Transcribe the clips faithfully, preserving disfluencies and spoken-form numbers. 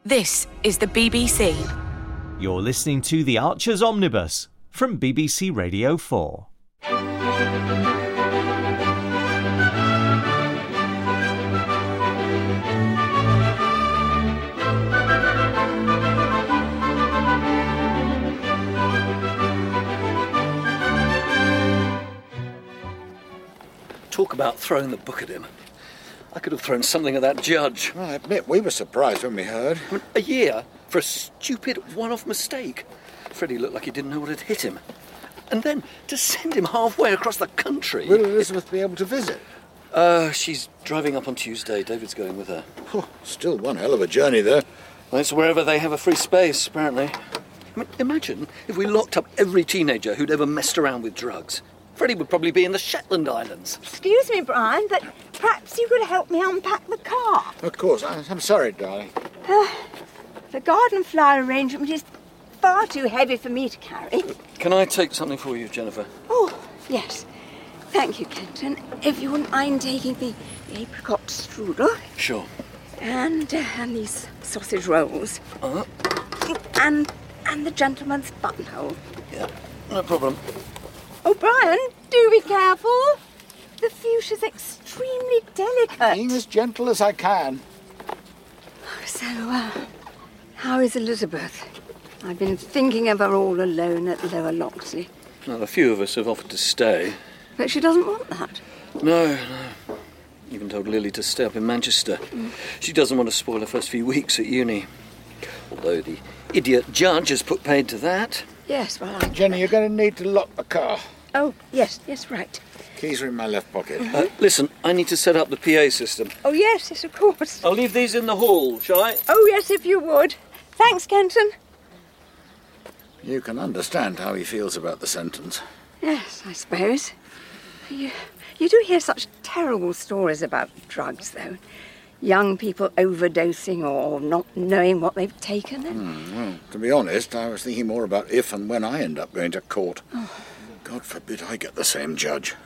This is the B B C. You're listening to The Archers Omnibus from B B C Radio four. Talk about throwing the book at him. I could have thrown something at that judge. Well, I admit we were surprised when we heard. I mean, a year for a stupid one-off mistake. Freddie looked like he didn't know what had hit him. And then to send him halfway across the country. Will Elizabeth be able to visit? Uh, she's driving up on Tuesday. David's going with her. Oh, still one hell of a journey there. Well, it's wherever they have a free space, apparently. I mean, imagine if we locked up every teenager who'd ever messed around with drugs. Freddie would probably be in the Shetland Islands. Excuse me, Brian, but perhaps you could help me unpack the car. Of course. I'm sorry, darling. Uh, the garden flower arrangement is far too heavy for me to carry. Can I take something for you, Jennifer? Oh, yes. Thank you, Kenton. If you wouldn't mind taking the, the apricot strudel. Sure. And, uh, and these sausage rolls. Uh-huh. And, and the gentleman's buttonhole. Yeah, no problem. Oh, Brian, do be careful. The fuchsia's extremely delicate. Being as gentle as I can. So, uh, how is Elizabeth? I've been thinking of her all alone at Lower Loxley. Well, a few of us have offered to stay. But she doesn't want that. No, no. Even told Lily to stay up in Manchester. Mm. She doesn't want to spoil her first few weeks at uni. Although the idiot judge has put paid to that. Yes, well, I... Jenny, you're going to need to lock the car. Oh, yes, yes, right. Keys are in my left pocket. Mm-hmm. Uh, listen, I need to set up the P A system. Oh, yes, yes, of course. I'll leave these in the hall, shall I? Oh, yes, if you would. Thanks, Kenton. You can understand how he feels about the sentence. Yes, I suppose. You, you do hear such terrible stories about drugs, though. Young people overdosing or not knowing what they've taken. Mm, well, to be honest, I was thinking more about if and when I end up going to court. Oh. God forbid I get the same judge.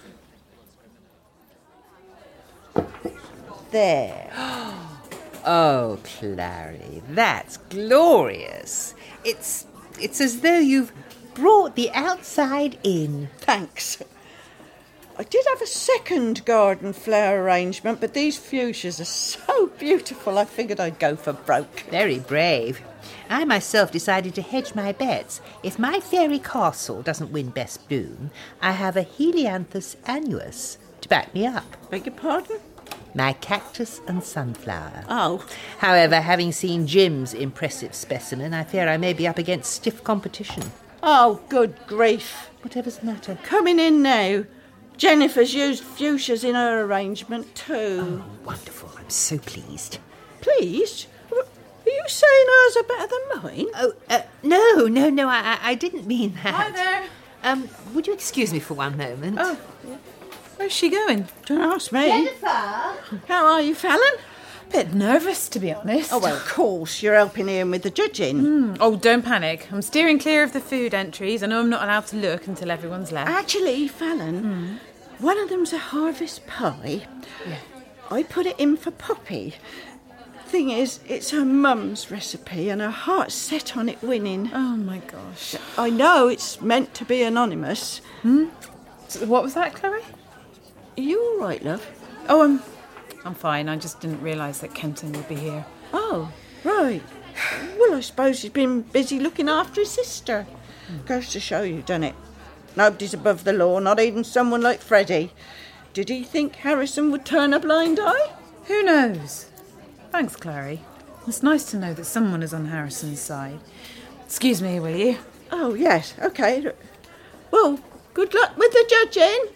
There. Oh, Clary, that's glorious. It's it's as though you've brought the outside in. Thanks. I did have a second garden flower arrangement, but these fuchsias are so beautiful I figured I'd go for broke. Very brave. I myself decided to hedge my bets. If my fairy castle doesn't win Best Bloom, I have a Helianthus annuus to back me up. Beg your pardon? My cactus and sunflower. Oh. However, having seen Jim's impressive specimen, I fear I may be up against stiff competition. Oh, good grief. Whatever's the matter? Coming in now. Jennifer's used fuchsias in her arrangement too. Oh, wonderful. I'm so pleased. Pleased? Are you saying hers are better than mine? Oh, uh, no, no, no, I, I didn't mean that. Hi there. Um, would you excuse me for one moment? Oh, where's she going? Don't ask me. Jennifer! How are you, Fallon? Bit nervous, to be honest. Oh, well, of course. You're helping Ian with the judging. Mm. Oh, don't panic. I'm steering clear of the food entries. I know I'm not allowed to look until everyone's left. Actually, Fallon, mm. one of them's a harvest pie. Yeah. I put it in for Poppy. Thing is, it's her mum's recipe and her heart's set on it winning. Oh, my gosh. I know it's meant to be anonymous. Hmm? So what was that, Chloe? Are you all right, love? Oh, I'm, I'm fine. I just didn't realise that Kenton would be here. Oh, right. Well, I suppose he's been busy looking after his sister. Mm. Goes to show you, doesn't it? Nobody's above the law, not even someone like Freddie. Did he think Harrison would turn a blind eye? Who knows? Thanks, Clary. It's nice to know that someone is on Harrison's side. Excuse me, will you? Oh, yes, OK. Well, good luck with the judging.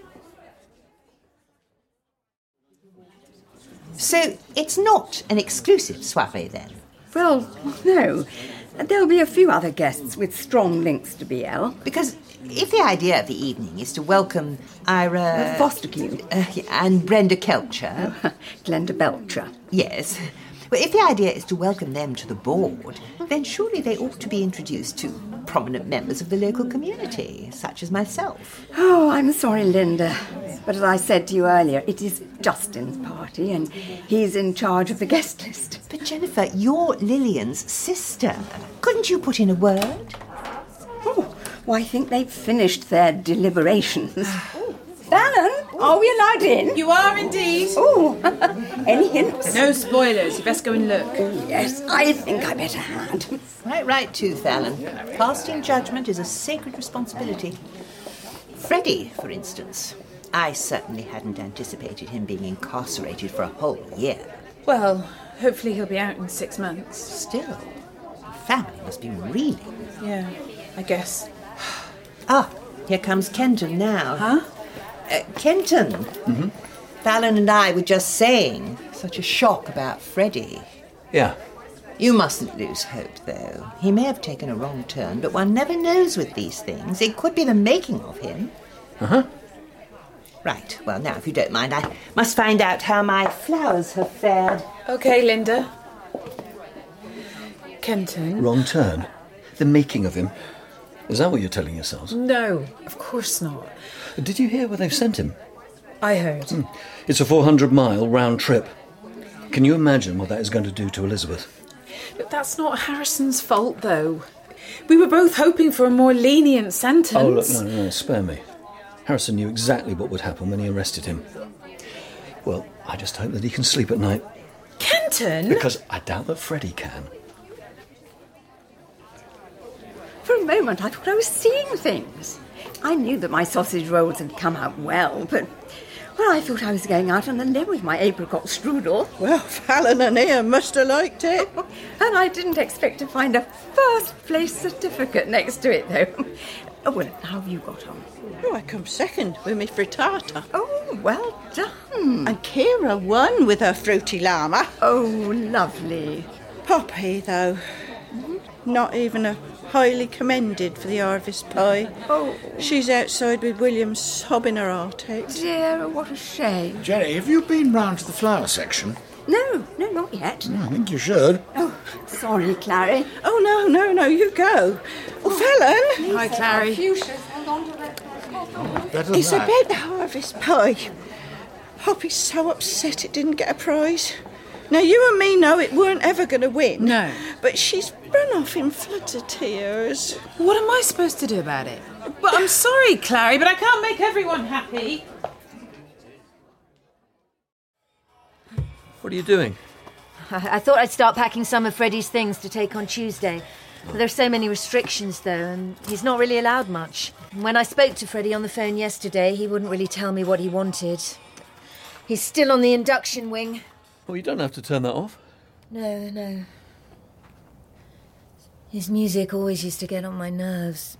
So it's not an exclusive soiree, then? Well, no. There'll be a few other guests with strong links to B L. Because if the idea of the evening is to welcome Ira... Uh, Fosterkew. Uh, and Brenda Kelcher... Oh, Glenda Belcher. Yes. Well, if the idea is to welcome them to the board, then surely they ought to be introduced to prominent members of the local community, such as myself. Oh, I'm sorry, Linda. But as I said to you earlier, it is Justin's party, and he's in charge of the guest list. But Jennifer, you're Lillian's sister. Couldn't you put in a word? Oh, well, I think they've finished their deliberations. Fallon, are we allowed in? You are indeed. Oh, any hints? No spoilers. You best go and look. Yes, I think I better had. Right, right too, Fallon. Passing judgment is a sacred responsibility. Freddie, for instance. I certainly hadn't anticipated him being incarcerated for a whole year. Well, hopefully he'll be out in six months. Still, the family must be reeling. Yeah, I guess. Ah, here comes Kenton now. Huh? Uh, Kenton. Mm-hmm. Fallon and I were just saying, such a shock about Freddie. Yeah. You mustn't lose hope, though. He may have taken a wrong turn, but one never knows with these things. It could be the making of him. Uh-huh. Right, well, now, if you don't mind, I must find out how my flowers have fared. OK, Linda. Kenton? Wrong turn? The making of him? Is that what you're telling yourselves? No, of course not. Did you hear where they've sent him? I heard. Hmm. It's a four hundred mile round trip. Can you imagine what that is going to do to Elizabeth? But that's not Harrison's fault, though. We were both hoping for a more lenient sentence. Oh, look, no, no, no, spare me. Harrison knew exactly what would happen when he arrested him. Well, I just hope that he can sleep at night. Kenton? Because I doubt that Freddie can. For a moment, I thought I was seeing things. I knew that my sausage rolls had come out well, but, well, I thought I was going out on a limb with my apricot strudel. Well, Fallon and Ian must have liked it. And I didn't expect to find a first-place certificate next to it, though. Oh, well, how have you got on? Oh, I come second with me frittata. Oh, well done. And Kira won with her fruity llama. Oh, lovely. Poppy, though, not even a highly commended for the harvest pie. Oh. She's outside with William sobbing her heart out. Dear, what a shame. Jenny, have you been round to the flower section? No, no, not yet. I think you should. Oh, sorry, Clary. Oh, no, no, no, you go. Oh, Fallon. Hi, Clary. Hang on to that. Better than It's that. about the harvest pie. Poppy's so upset it didn't get a prize. Now, you and me know it weren't ever going to win. No. But she's run off in floods of tears. What am I supposed to do about it? Well, I'm sorry, Clary, but I can't make everyone happy. What are you doing? I, I thought I'd start packing some of Freddie's things to take on Tuesday. There's so many restrictions, though, and he's not really allowed much. When I spoke to Freddie on the phone yesterday, he wouldn't really tell me what he wanted. He's still on the induction wing. Well, you don't have to turn that off. No, no. His music always used to get on my nerves.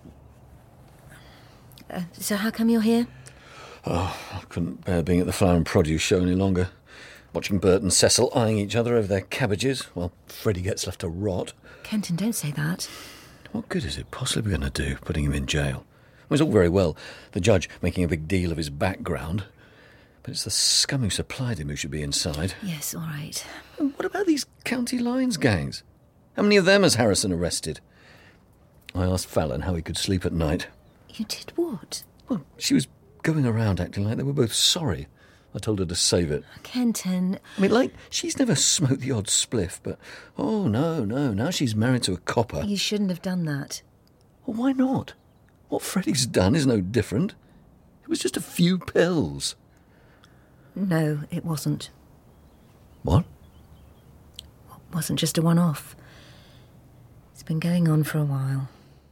Uh, so how come you're here? Oh, I couldn't bear being at the Flower and Produce show any longer. Watching Bert and Cecil eyeing each other over their cabbages while Freddie gets left to rot. Kenton, don't say that. What good is it possibly going to do, putting him in jail? Well, it's all very well, the judge making a big deal of his background, but it's the scum who supplied him who should be inside. Yes, all right. And what about these county lines gangs? How many of them has Harrison arrested? I asked Fallon how he could sleep at night. You did what? Well, she was going around acting like they were both sorry. I told her to save it. Kenton... I mean, like, she's never smoked the odd spliff, but, oh, no, no, now she's married to a copper. You shouldn't have done that. Well, why not? What Freddie's done is no different. It was just a few pills. No, it wasn't. What? It wasn't just a one-off. It's been going on for a while.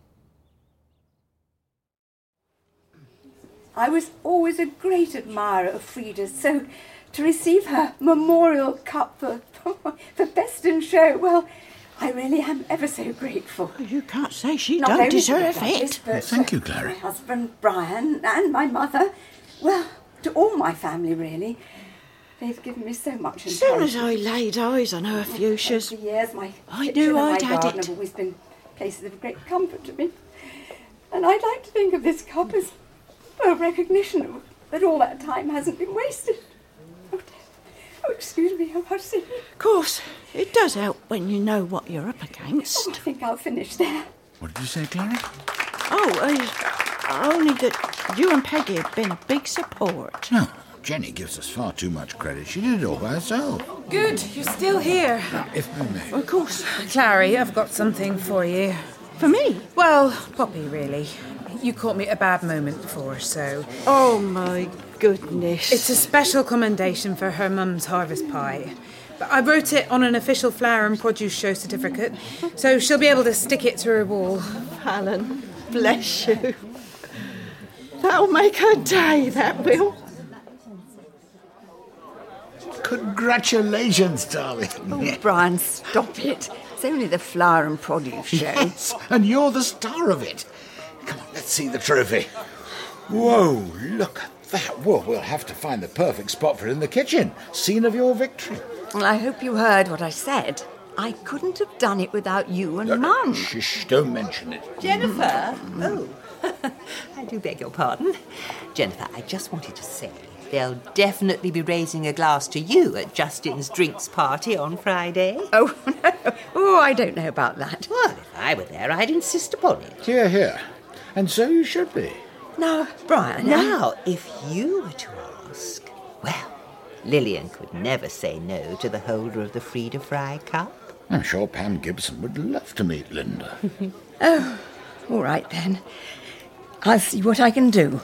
I was always a great admirer of Frida's, so to receive her memorial cup for, for Best in Show, well, I really am ever so grateful. You can't say she Not don't only to deserve the Duchess, it. but Well, thank you, to Clary. my husband, Brian, and my mother. Well, to all my family, really. They've given me so much As soon as encouragement. I laid eyes on her fuchsias, Over the years, my I kitchen knew and my I'd had garden it. have always been places of great comfort to me. And I'd like to think of this cup as a recognition of, that all that time hasn't been wasted. Oh, dear. Oh, excuse me, I'm about to say. of course, it does help when you know what you're up against. Oh, I think I'll finish there. What did you say, Clary? Oh, uh, only that you and Peggy have been a big support. No, Jenny gives us far too much credit. She did it all by herself. Good, you're still here. If I may. Of course. Clary, I've got something for you. For me? Well, Poppy, really. You caught me at a bad moment before, so... Oh, my goodness. It's a special commendation for her mum's harvest pie. But I wrote it on an official flower and produce show certificate, so she'll be able to stick it to her wall. Alan, bless you. That'll make her day, that will. Congratulations, darling. Oh, Brian, stop it. It's only the flower and produce show. Yes, and you're the star of it. Come on, let's see the trophy. Whoa, look at that. Well, we'll have to find the perfect spot for it in the kitchen. Scene of your victory. Well, I hope you heard what I said. I couldn't have done it without you and No, no, Mum. Shh, don't mention it. Jennifer? Oh, I do beg your pardon. Jennifer, I just wanted to say they'll definitely be raising a glass to you at Justin's drinks party on Friday. Oh, no. Oh, I don't know about that. Well, if I were there, I'd insist upon it. Here, here. And so you should be. Now, Brian... Now, if you were to ask, well, Lillian could never say no to the holder of the Frida Fry Cup. I'm sure Pam Gibson would love to meet Linda. Oh, all right then. I'll see what I can do.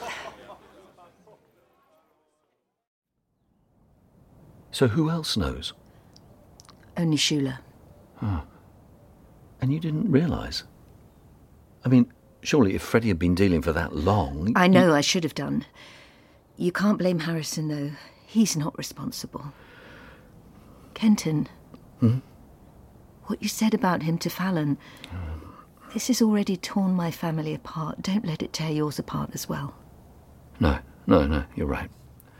So who else knows? Only Shula. Oh. And you didn't realise? I mean, surely if Freddie had been dealing for that long... I know I should have done. You can't blame Harrison, though. He's not responsible. Kenton. Hmm? What you said about him to Fallon. Um, this has already torn my family apart. Don't let it tear yours apart as well. No, no, no, you're right.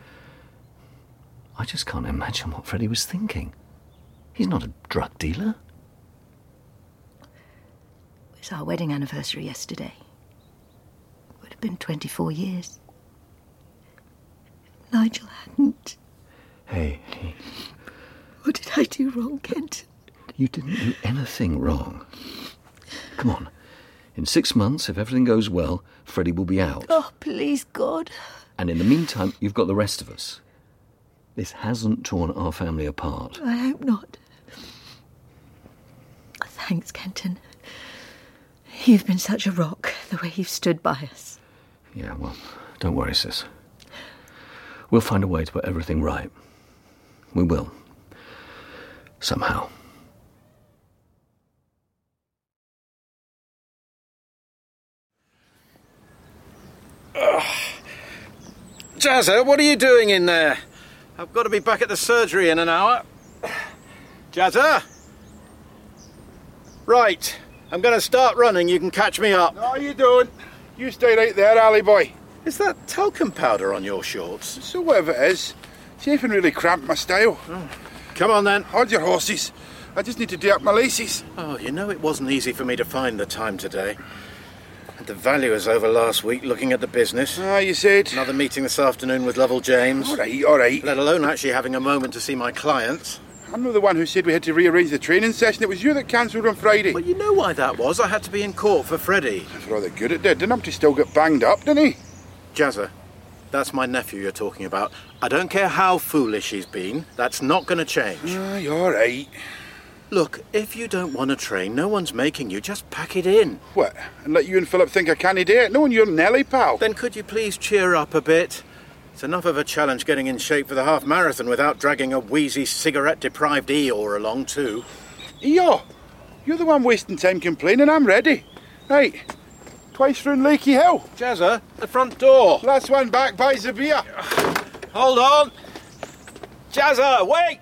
I just can't imagine what Freddie was thinking. He's not a drug dealer. It was our wedding anniversary yesterday. It would have been twenty-four years. Nigel hadn't. Hey, hey. What did I do wrong, Kent? You didn't do anything wrong. Come on. In six months, if everything goes well, Freddie will be out. Oh, please, God. And in the meantime, you've got the rest of us. This hasn't torn our family apart. I hope not. Thanks, Kenton. You've been such a rock, the way you've stood by us. Yeah, well, don't worry, sis. We'll find a way to put everything right. We will. Somehow. Ugh. Jazza, what are you doing in there? I've got to be back at the surgery in an hour. Jazza? Right, I'm going to start running. You can catch me up. No, you don't. You stay right there, Ali boy. Is that talcum powder on your shorts? So whatever it is, it's even really cramped my style. Oh. Come on then. Hold your horses. I just need to do up my laces. Oh, you know it wasn't easy for me to find the time today. Had the valuers over last week looking at the business. Ah, you said. Another meeting this afternoon with Lovell James. All right, all right. Let alone actually having a moment to see my clients. I'm not the one who said we had to rearrange the training session. It was you that cancelled on Friday. Well, you know why that was. I had to be in court for Freddie. For all the good it did. Didn't Humpty still get banged up, didn't he? Jazza, that's my nephew you're talking about. I don't care how foolish he's been. That's not going to change. Ah, you're all right. Look, if you don't want to train, no one's making you. Just pack it in. What? And let you and Philip think I can't do it? No one, you're Nelly, pal. Then could you please cheer up a bit? It's enough of a challenge getting in shape for the half marathon without dragging a wheezy, cigarette-deprived Eeyore along too. Eeyore? You're the one wasting time complaining. I'm ready. Right. Twice round Lakey Hill. Jazza, the front door. Last one back buys a beer. Hold on. Jazza, wait!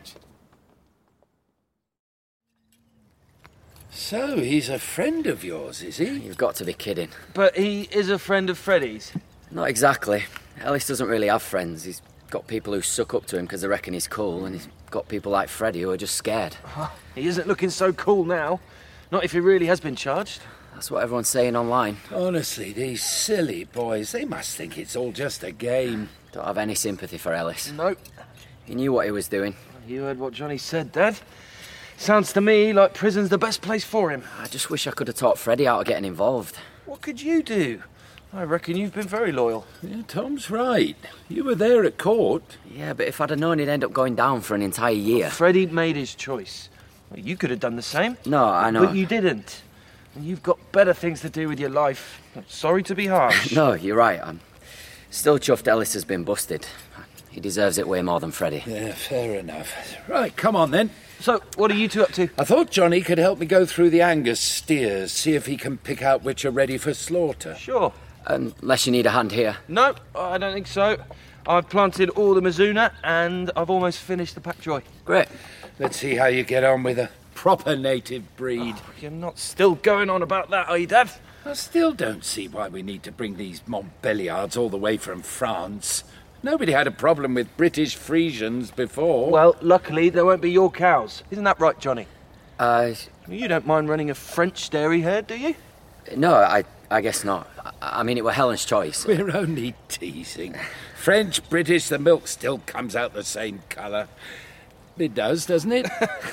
So, he's a friend of yours, is he? You've got to be kidding. But he is a friend of Freddie's? Not exactly. Ellis doesn't really have friends. He's got people who suck up to him because they reckon he's cool, and he's got people like Freddie who are just scared. He isn't looking so cool now. Not if he really has been charged. That's what everyone's saying online. Honestly, these silly boys, they must think it's all just a game. Don't have any sympathy for Ellis. Nope. He knew what he was doing. You heard what Johnny said, Dad. Sounds to me like prison's the best place for him. I just wish I could have taught Freddie how to getting involved. What could you do? I reckon you've been very loyal. Yeah, Tom's right. You were there at court. Yeah, but if I'd have known he'd end up going down for an entire year... Well, Freddie made his choice. Well, you could have done the same. No, I know. But you didn't. And you've got better things to do with your life. Sorry to be harsh. No, you're right. I'm still chuffed Ellis has been busted. He deserves it way more than Freddie. Yeah, fair enough. Right, come on then. So, what are you two up to? I thought Johnny could help me go through the Angus steers, see if he can pick out which are ready for slaughter. Sure. Unless you need a hand here. No, I don't think so. I've planted all the Mizuna and I've almost finished the Packjoy. Great. Let's see how you get on with a proper native breed. Oh, you're not still going on about that, are you, Dad? I still don't see why we need to bring these Montbéliards all the way from France. Nobody had a problem with British Friesians before. Well, luckily, they won't be your cows. Isn't that right, Johnny? Uh... You don't mind running a French dairy herd, do you? No, I I guess not. I, I mean, it was Helen's choice. We're only teasing. French, British, the milk still comes out the same colour. It does, doesn't it?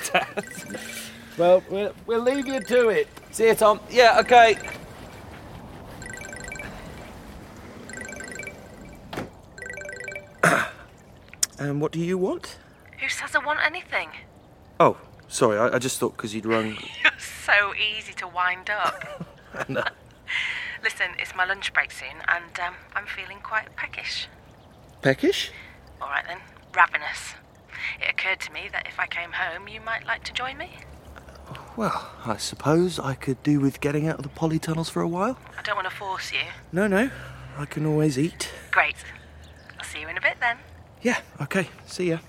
Well, well, we'll leave you to it. See you, Tom. Yeah, OK. And what do you want? Who says I want anything? Oh, sorry, I, I just thought because you'd rung... You're so easy to wind up. No. Listen, it's my lunch break soon, and um, I'm feeling quite peckish. Peckish? All right then, ravenous. It occurred to me that if I came home, you might like to join me. Well, I suppose I could do with getting out of the polytunnels for a while. I don't want to force you. No, no, I can always eat. Great. I'll see you in a bit then. Yeah, OK, see ya.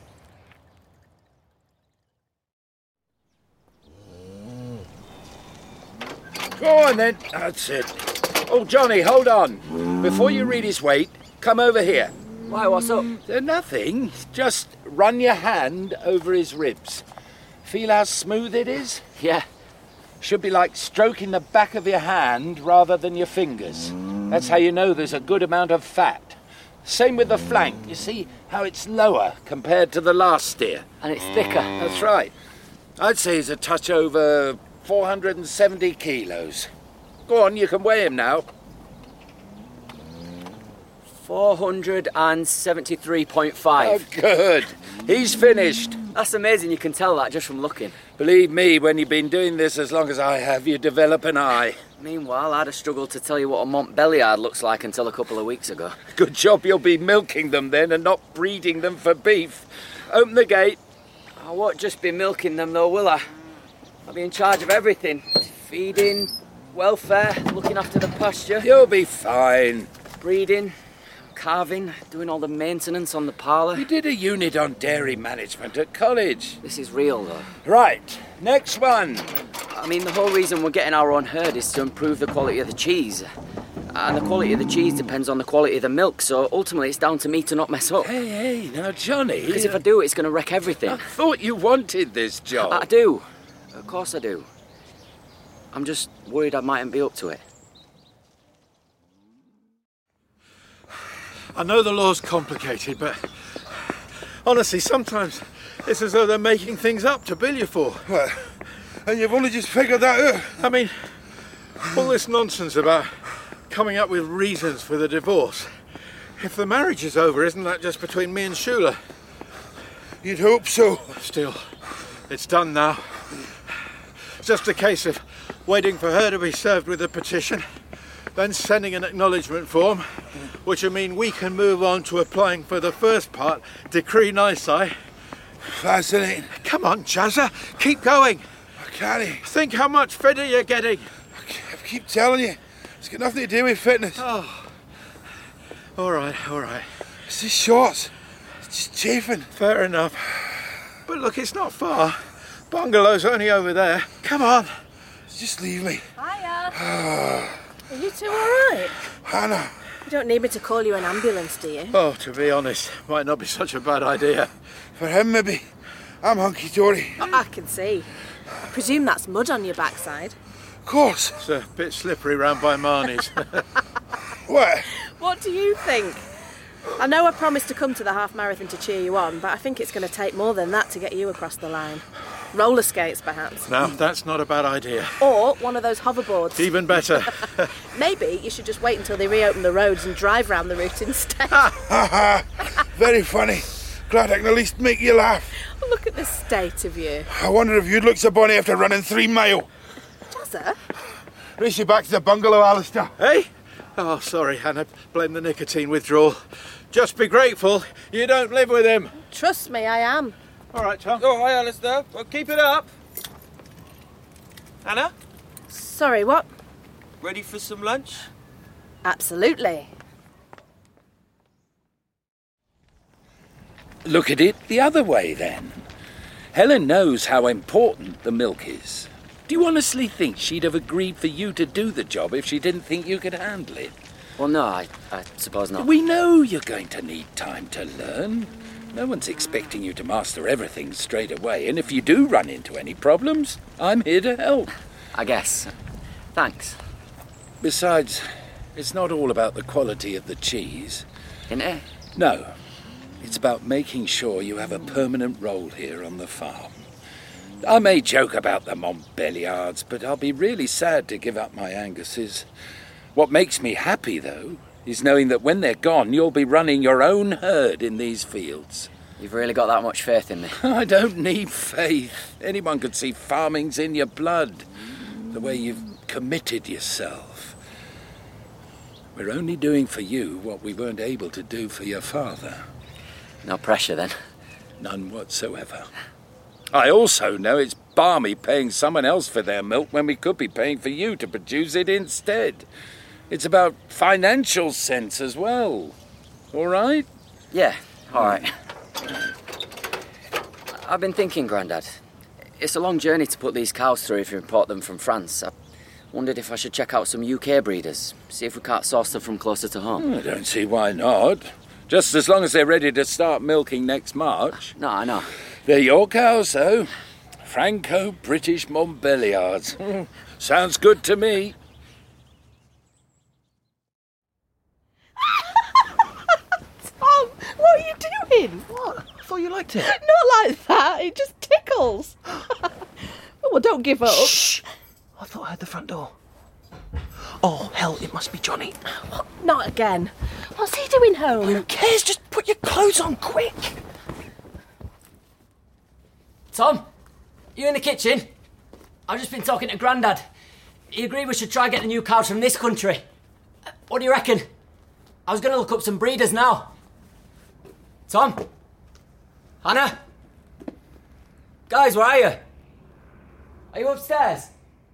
Go on then. That's it. Oh, Johnny, hold on. Before you read his weight, come over here. Why, what's up? Uh, nothing. Just run your hand over his ribs. Feel how smooth it is? Yeah. Should be like stroking the back of your hand rather than your fingers. That's how you know there's a good amount of fat. Same with the flank. You see how it's lower compared to the last steer? And it's thicker. That's right. I'd say he's a touch over four hundred seventy kilos. Go on, you can weigh him now. four hundred seventy-three point five. Oh, good. He's finished. That's amazing, you can tell that just from looking. Believe me, when you've been doing this as long as I have, you develop an eye. Meanwhile, I'd have struggled to tell you what a Montbéliard looks like until a couple of weeks ago. Good job you'll be milking them then and not breeding them for beef. Open the gate. I won't just be milking them though, will I? I'll be in charge of everything. Feeding, welfare, looking after the pasture. You'll be fine. Breeding, carving, doing all the maintenance on the parlour. You did a unit on dairy management at college. This is real though. Right, next one. I mean, the whole reason we're getting our own herd is to improve the quality of the cheese. And the quality of the cheese depends on the quality of the milk, so ultimately it's down to me to not mess up. Hey, hey, now Johnny... Because if I do, it's going to wreck everything. I thought you wanted this job. I, I do. Of course I do. I'm just worried I mightn't be up to it. I know the law's complicated, but honestly, sometimes it's as though they're making things up to bill you for. What? And you've only just figured that out? I mean, all this nonsense about coming up with reasons for the divorce. If the marriage is over, isn't that just between me and Shula? You'd hope so. Still, it's done now. It's just a case of waiting for her to be served with a petition, then sending an acknowledgement form, which will mean we can move on to applying for the first part, Decree Nisi. Fascinating. Come on, Jazza, keep going. I can't. Think how much fitter you're getting. I keep telling you, it's got nothing to do with fitness. Oh. All right, all right. It's just shorts. It's just chafing. Fair enough. But look, it's not far. Bungalow's only over there. Come on. Just leave me. Hiya. Are you two all right? Hannah. You don't need me to call you an ambulance, do you? Oh, to be honest, might not be such a bad idea. For him, maybe. I'm hunky-dory. Oh, I can see. I presume that's mud on your backside. Of course. It's a bit slippery round by Marnie's. What? What do you think? I know I promised to come to the half marathon to cheer you on, but I think it's going to take more than that to get you across the line. Roller skates, perhaps. No, that's not a bad idea. Or one of those hoverboards. Even better. Maybe you should just wait until they reopen the roads and drive round the route instead. Very funny. Glad I can at least make you laugh. Look at the state of you. I wonder if you'd look so bonny after running three mile. Jazza? Race you back to the bungalow, Alistair. Hey? Oh, sorry, Hannah. Blame the nicotine withdrawal. Just be grateful you don't live with him. Trust me, I am. All right, Tom. Oh, hi, Alistair. Well, keep it up. Anna? Sorry, what? Ready for some lunch? Absolutely. Look at it the other way, then. Helen knows how important the milk is. Do you honestly think she'd have agreed for you to do the job if she didn't think you could handle it? Well, no, I, I suppose not. We know you're going to need time to learn. No one's expecting you to master everything straight away, and if you do run into any problems, I'm here to help. I guess. Thanks. Besides, it's not all about the quality of the cheese. Isn't it? No. It's about making sure you have a permanent role here on the farm. I may joke about the Montbéliards, but I'll be really sad to give up my Anguses. What makes me happy, though, is knowing that when they're gone, you'll be running your own herd in these fields. You've really got that much faith in me? I don't need faith. Anyone could see farming's in your blood, the way you've committed yourself. We're only doing for you what we weren't able to do for your father. No pressure, then? None whatsoever. I also know it's balmy paying someone else for their milk when we could be paying for you to produce it instead. It's about financial sense as well. All right? Yeah, all right. I've been thinking, Grandad. It's a long journey to put these cows through if you import them from France. I wondered if I should check out some U K breeders, see if we can't source them from closer to home. I don't see why not. Just as long as they're ready to start milking next March. No, I know. They're your cows, though. Franco-British Montbéliards. Sounds good to me. Tom, what are you doing? What? I thought you liked it. Not like that. It just tickles. Well, don't give up. Shh! I thought I heard the front door. Oh, hell, it must be Johnny. What? Not again. What's he doing home? Who cares? Just put your clothes on, quick. Tom, you in the kitchen? I've just been talking to Grandad. He agreed we should try get the new cows from this country. What do you reckon? I was going to look up some breeders now. Tom? Hannah? Guys, where are you? Are you upstairs?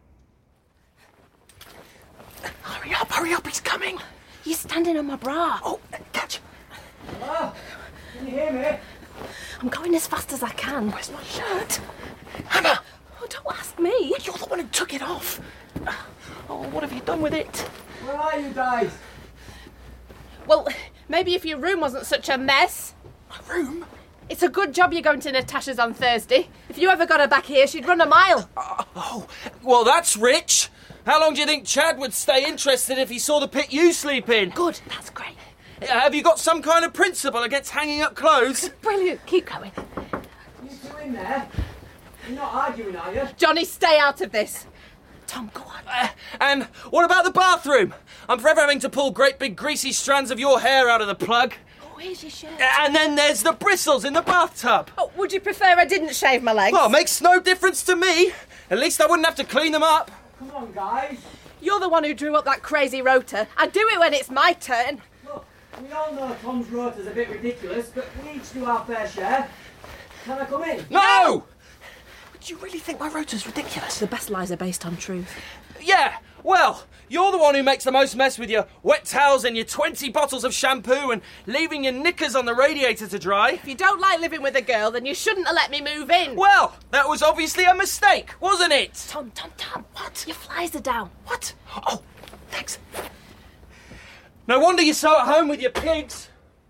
Hurry up, hurry up, he's coming. You're standing on my bra. Oh, catch. Hello? Can you hear me? I'm going as fast as I can. Where's my shirt? Hannah! Oh, don't ask me. Well, you're the one who took it off. Oh, what have you done with it? Where are you guys? Well, maybe if your room wasn't such a mess. My room? It's a good job you're going to Natasha's on Thursday. If you ever got her back here, she'd run a mile. Uh, oh, well, that's rich. How long do you think Chad would stay interested if he saw the pit you sleep in? Good, that's great. Have you got some kind of principle against hanging up clothes? Brilliant, keep going. You two in there? You're not arguing, are you? Johnny, stay out of this. Tom, go on. Uh, and what about the bathroom? I'm forever having to pull great big greasy strands of your hair out of the plug. Oh, here's your shirt. And then there's the bristles in the bathtub. Oh, would you prefer I didn't shave my legs? Well, it makes no difference to me. At least I wouldn't have to clean them up. Come on, guys. You're the one who drew up that crazy rota. I do it when it's my turn. Look, we all know Tom's rota's a bit ridiculous, but we each do our fair share. Can I come in? No! Do you really think my rota's ridiculous? The best lies are based on truth. Yeah, well, you're the one who makes the most mess with your wet towels and your twenty bottles of shampoo and leaving your knickers on the radiator to dry. If you don't like living with a girl, then you shouldn't have let me move in. Well, that was obviously a mistake, wasn't it? Tom, Tom, Tom. What? Your flies are down. What? Oh, thanks. No wonder you're so at home with your pigs.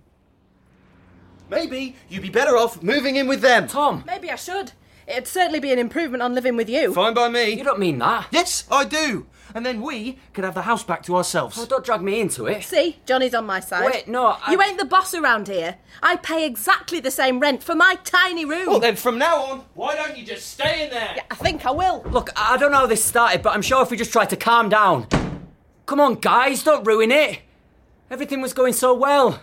Maybe you'd be better off moving in with them. Tom. Maybe I should. It'd certainly be an improvement on living with you. Fine by me. You don't mean that. Yes, I do. and then we could have the house back to ourselves. Oh, don't drag me into it. See, Johnny's on my side. Wait, no, I... You ain't the boss around here. I pay exactly the same rent for my tiny room. Well, then from now on, why don't you just stay in there? Yeah, I think I will. Look, I don't know how this started, but I'm sure if we just tried to calm down. Come on, guys, don't ruin it. Everything was going so well.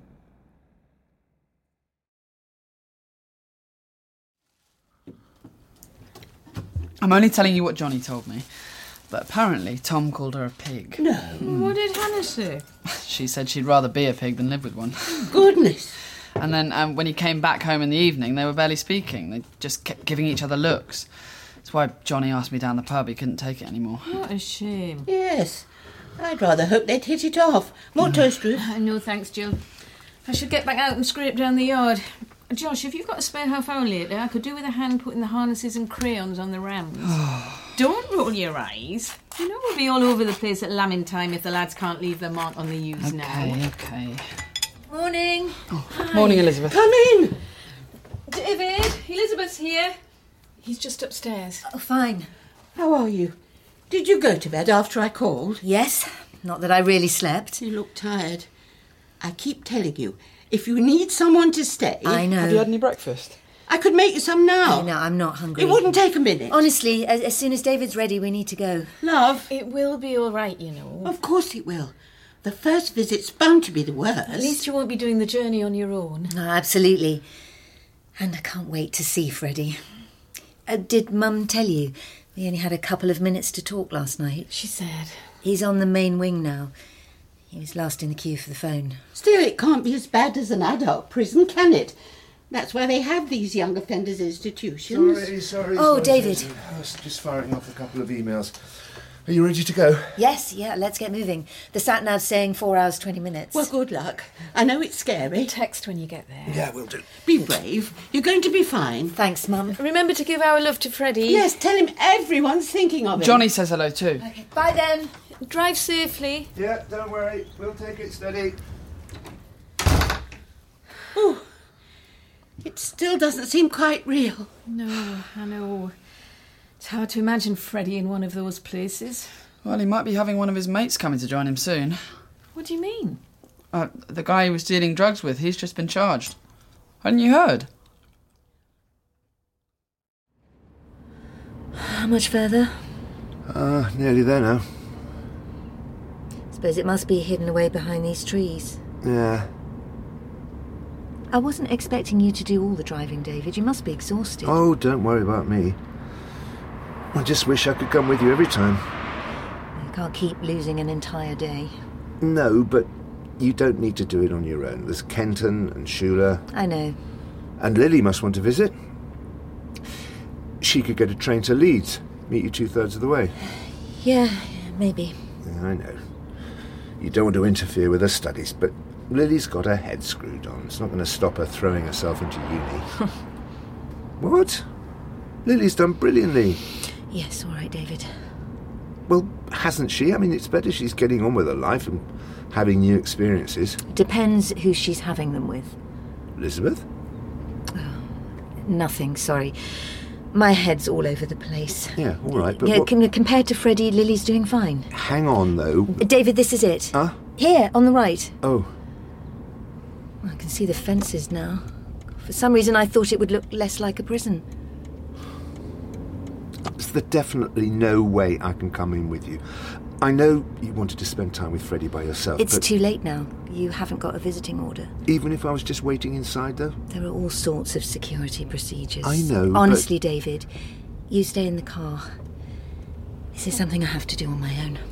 I'm only telling you what Johnny told me, but apparently Tom called her a pig. No. What did Hannah say? She said she'd rather be a pig than live with one. Goodness. And then um, when he came back home in the evening, they were barely speaking. They just kept giving each other looks. That's why Johnny asked me down the pub. He couldn't take it anymore. What a shame. Yes. I'd rather hope they'd hit it off. More toast, Ruth? No, thanks, Jill. I should get back out and scrape down the yard. Josh, if you've got a spare half hour later, I could do with a hand putting the harnesses and crayons on the rams. Don't roll your eyes. You know we'll be all over the place at lambing time if the lads can't leave their mark on the ewes okay, now. Okay, okay. Morning. Oh, morning, Elizabeth. Come in. David, Elizabeth's here. He's just upstairs. Oh, fine. How are you? Did you go to bed after I called? Yes. Not that I really slept. You look tired. I keep telling you, if you need someone to stay... I know. Have you had any breakfast? I could make you some now. No, I'm not hungry. It wouldn't take a minute. Honestly, as, as soon as David's ready, we need to go. Love. It will be all right, you know. Of course it will. The first visit's bound to be the worst. At least you won't be doing the journey on your own. No, absolutely. And I can't wait to see Freddie. Uh, did Mum tell you? We only had a couple of minutes to talk last night. She said. He's on the main wing now. He was last in the queue for the phone. Still, it can't be as bad as an adult prison, can it? That's why they have these young offenders institutions. Sorry, sorry. Oh, sorry, David. sorry. I was just firing off a couple of emails. Are you ready to go? Yes, yeah, let's get moving. The sat-nav's saying four hours, twenty minutes. Well, good luck. I know it's scary. Text when you get there. Yeah, we'll do. Be brave. You're going to be fine. Thanks, Mum. Remember to give our love to Freddie. Yes, tell him everyone's thinking of him. Johnny says hello too. Okay, bye then. Drive safely. Yeah, don't worry. We'll take it steady. Oh, it still doesn't seem quite real. No, I know. It's hard to imagine Freddie in one of those places. Well, he might be having one of his mates coming to join him soon. What do you mean? Uh, the guy he was dealing drugs with, he's just been charged. Hadn't you heard? How much further? Ah, uh, nearly there now. Suppose it must be hidden away behind these trees. Yeah. I wasn't expecting you to do all the driving, David. You must be exhausted. Oh, don't worry about me. I just wish I could come with you every time. You can't keep losing an entire day. No, but you don't need to do it on your own. There's Kenton and Shula. I know. And Lily must want to visit. She could get a train to Leeds, meet you two-thirds of the way. Yeah, maybe. Yeah, I know. You don't want to interfere with her studies, but Lily's got her head screwed on. It's not going to stop her throwing herself into uni. What? Lily's done brilliantly. Yes, all right, David. Well, hasn't she? I mean, it's better she's getting on with her life and having new experiences. Depends who she's having them with. Elizabeth? Oh, nothing, sorry. My head's all over the place. Yeah, all right, but yeah, what... com- compared to Freddie, Lily's doing fine. Hang on, though. David, this is it. Huh? Here, on the right. Oh. I can see the fences now. For some reason, I thought it would look less like a prison. There's definitely no way I can come in with you. I know you wanted to spend time with Freddie by yourself, It's but too late now. You haven't got a visiting order. even if I was just waiting inside, though? There are all sorts of security procedures. I know, but- Honestly, David, you stay in the car. This is something I have to do on my own.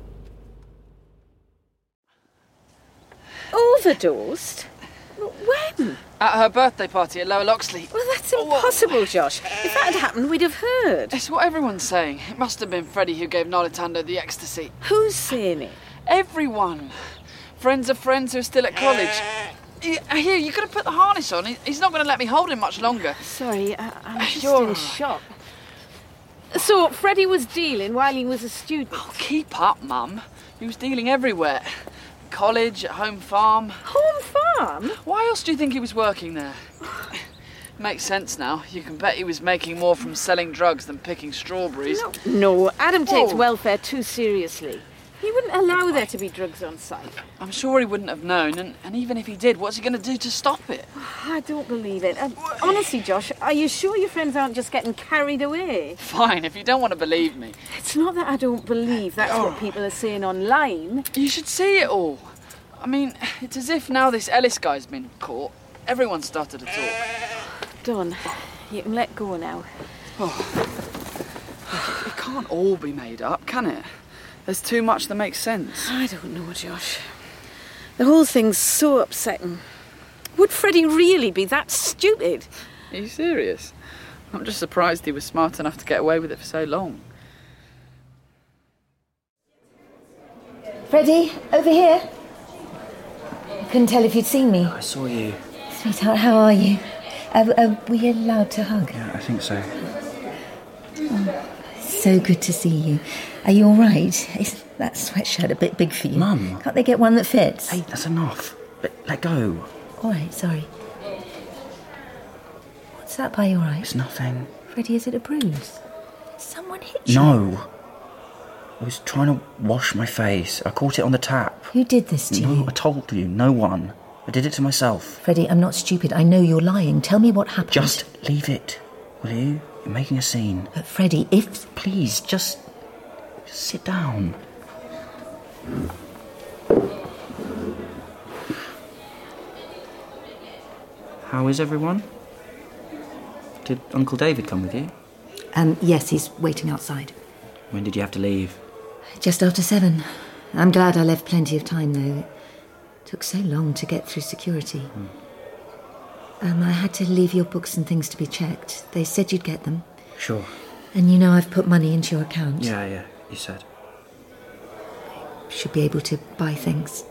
Overdosed? When? At her birthday party at Lower Loxley. Well, that's impossible, Josh. If that had happened, we'd have heard. It's what everyone's saying. It must have been Freddie who gave Nolitando the ecstasy. Who's saying it? Everyone. Friends of friends who are still at college. Here, you could have put the harness on. He's not going to let me hold him much longer. Sorry, I, I'm just You're- in shock. So, Freddie was dealing while he was a student? Oh, keep up, Mum. He was dealing everywhere. College, at home farm. Home farm? Why else do you think he was working there? Makes sense now. You can bet he was making more from selling drugs than picking strawberries. No, no Adam takes Whoa. welfare too seriously. He wouldn't allow there to be drugs on site. I'm sure he wouldn't have known, and, and even if he did, what's he going to do to stop it? I don't believe it. Uh, honestly, Josh, are you sure your friends aren't just getting carried away? Fine, if you don't want to believe me. It's not that I don't believe that's what people are saying online. You should see it all. I mean, it's as if now this Ellis guy's been caught, everyone started to talk. Done. You can let go now. Oh. It can't all be made up, can it? There's too much that makes sense. I don't know, Josh. The whole thing's so upsetting. Would Freddie really be that stupid? Are you serious? I'm just surprised he was smart enough to get away with it for so long. Freddie, over here. I couldn't tell if you'd seen me. I saw you. Sweetheart, how are you? Are, are we allowed to hug? Yeah, I think so. Oh, so good to see you. Are you all right? Is that sweatshirt a bit big for you? Mum. Can't they get one that fits? Hey, that's enough. Let, let go. All right, sorry. What's that by your eye? It's nothing. Freddie, is it a bruise? Someone hit you? No. I was trying to wash my face. I caught it on the tap. Who did this to no, you? I told you. No one. I did it to myself. Freddie, I'm not stupid. I know you're lying. Tell me what happened. Just leave it, will you? You're making a scene. But Freddie, if... Please, just... just sit down. How is everyone? Did Uncle David come with you? Um, yes, he's waiting outside. When did you have to leave? Just after seven. I'm glad I left plenty of time, though. It took so long to get through security. Hmm. Um, I had to leave your books and things to be checked. They said you'd get them. Sure. And you know I've put money into your account. Yeah, yeah, you said. Should be able to buy things.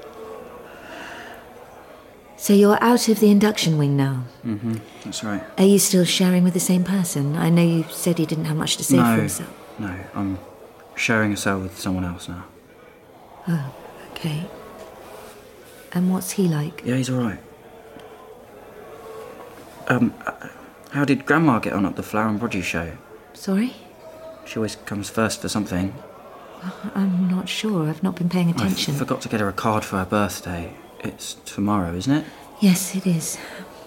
So you're out of the induction wing now? Mm-hmm, that's right. Are you still sharing with the same person? I know you said he didn't have much to say no, for himself. No, I'm sharing a cell with someone else now. Oh, okay. And what's he like? Yeah, he's all right. Um, how did Grandma get on at the Flower and Produce show? Sorry? She always comes first for something. I'm not sure. I've not been paying attention. I forgot to get her a card for her birthday. It's tomorrow, isn't it? Yes, it is.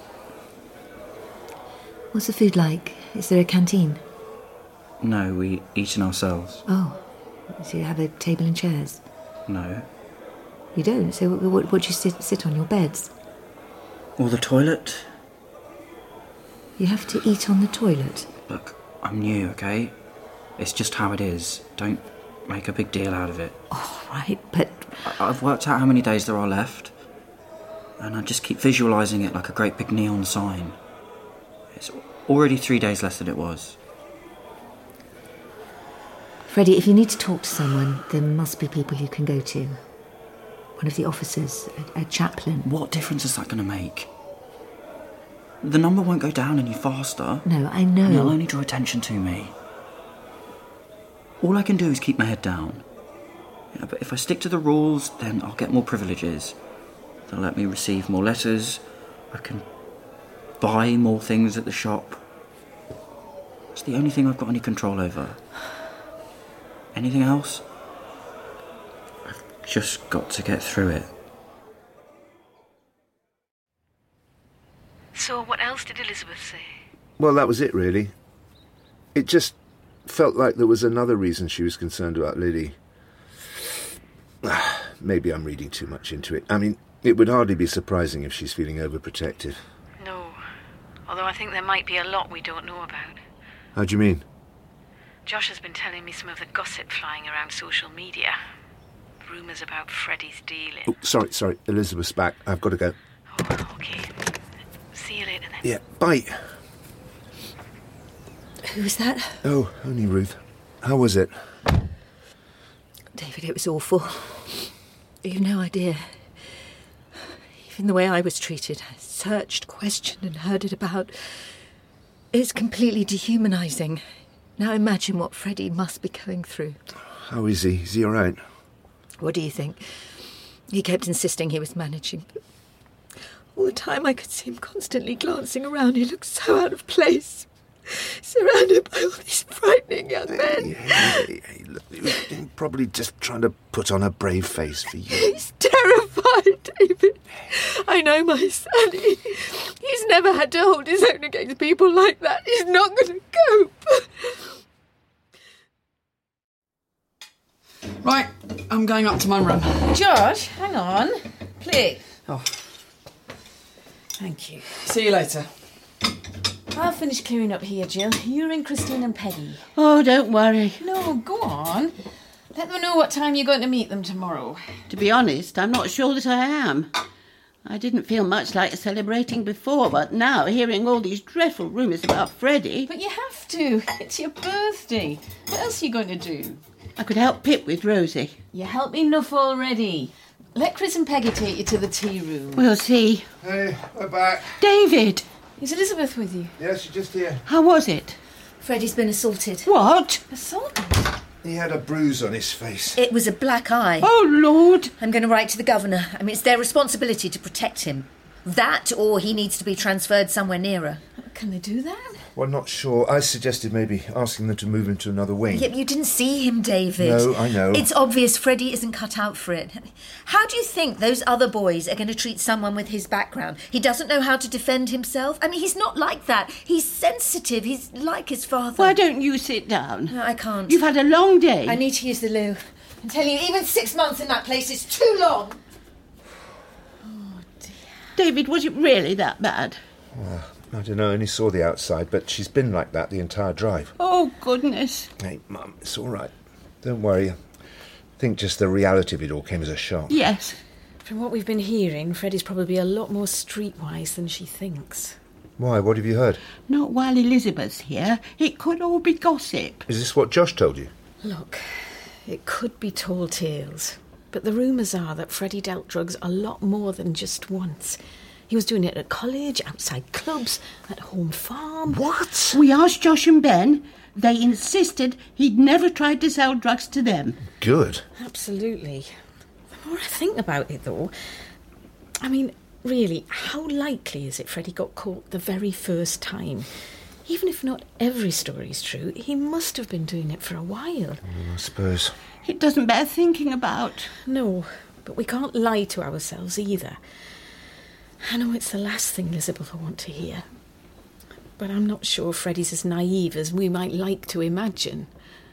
What's the food like? Is there a canteen? No, we eat in ourselves. Oh, so you have a table and chairs? No. You don't? So what, what do you sit, sit on, your beds? Or the toilet? You have to eat on the toilet? Look, I'm new, okay? It's just how it is. Don't make a big deal out of it. All right, but... I- I've worked out how many days there are left, and I just keep visualising it like a great big neon sign. It's already three days less than it was. Freddie, if you need to talk to someone, there must be people you can go to. One of the officers, a, a chaplain. What difference is that going to make? The number won't go down any faster. No, I know. And it'll only draw attention to me. All I can do is keep my head down. Yeah, but if I stick to the rules, then I'll get more privileges. They'll let me receive more letters. I can buy more things at the shop. It's the only thing I've got any control over. Anything else? I've just got to get through it. So what else did Elizabeth say? Well, that was it, really. It just felt like there was another reason she was concerned about Lily. Maybe I'm reading too much into it. I mean, it would hardly be surprising if she's feeling overprotective. No. Although I think there might be a lot we don't know about. How do you mean? Josh has been telling me some of the gossip flying around social media. Rumours about Freddie's dealing. Oh, sorry, sorry. Elizabeth's back. I've got to go. Oh, okay. See you later then. Yeah, bye. Who was that? Oh, only Ruth. How was it? David, it was awful. You've no idea. Even the way I was treated, searched, questioned and herded about. It's completely dehumanising. Now imagine what Freddie must be going through. How is he? Is he all right? What do you think? He kept insisting he was managing. All the time I could see him constantly glancing around. He looked so out of place, surrounded by all these frightening young men. Hey, hey, hey, look, he was probably just trying to put on a brave face for you. He's terrified, David. I know my son. He, he's never had to hold his own against people like that. He's not going to cope. Right, I'm going up to my room. George, hang on. Please. Oh. Thank you. See you later. I'll finish clearing up here, Jill. You ring Christine and Peggy. Oh, don't worry. No, go on. Let them know what time you're going to meet them tomorrow. To be honest, I'm not sure that I am. I didn't feel much like celebrating before, but now, hearing all these dreadful rumours about Freddie... But you have to. It's your birthday. What else are you going to do? I could help Pip with Rosie. You help enough already. Let Chris and Peggy take you to the tea room. We'll see. Hey, we're back. David! Is Elizabeth with you? Yes, she's just here. How was it? Freddie's been assaulted. What? Assaulted? He had a bruise on his face. It was a black eye. Oh, Lord! I'm going to write to the governor. I mean, it's their responsibility to protect him. That, or he needs to be transferred somewhere nearer. Can they do that? Well, not sure. I suggested maybe asking them to move him to another wing. Yeah, but you didn't see him, David. No, I know. It's obvious Freddie isn't cut out for it. How do you think those other boys are going to treat someone with his background? He doesn't know how to defend himself. I mean, he's not like that. He's sensitive. He's like his father. Why don't you sit down? No, I can't. You've had a long day. I need to use the loo. I tell you, even six months in that place is too long. Oh, dear. David, was it really that bad? Well, I don't know, I only saw the outside, but she's been like that the entire drive. Oh, goodness. Hey, Mum, it's all right. Don't worry. I think just the reality of it all came as a shock. Yes. From what we've been hearing, Freddie's probably a lot more streetwise than she thinks. Why? What have you heard? Not while Elizabeth's here. It could all be gossip. Is this what Josh told you? Look, it could be tall tales, but the rumours are that Freddie dealt drugs a lot more than just once. He was doing it at college, outside clubs, at home farm. What? We asked Josh and Ben. They insisted he'd never tried to sell drugs to them. Good. Absolutely. The more I think about it, though, I mean, really, how likely is it Freddie got caught the very first time? Even if not every story's true, he must have been doing it for a while. Mm, I suppose. It doesn't bear thinking about. No, but we can't lie to ourselves either. I know it's the last thing Elizabeth will want to hear, but I'm not sure Freddie's as naive as we might like to imagine.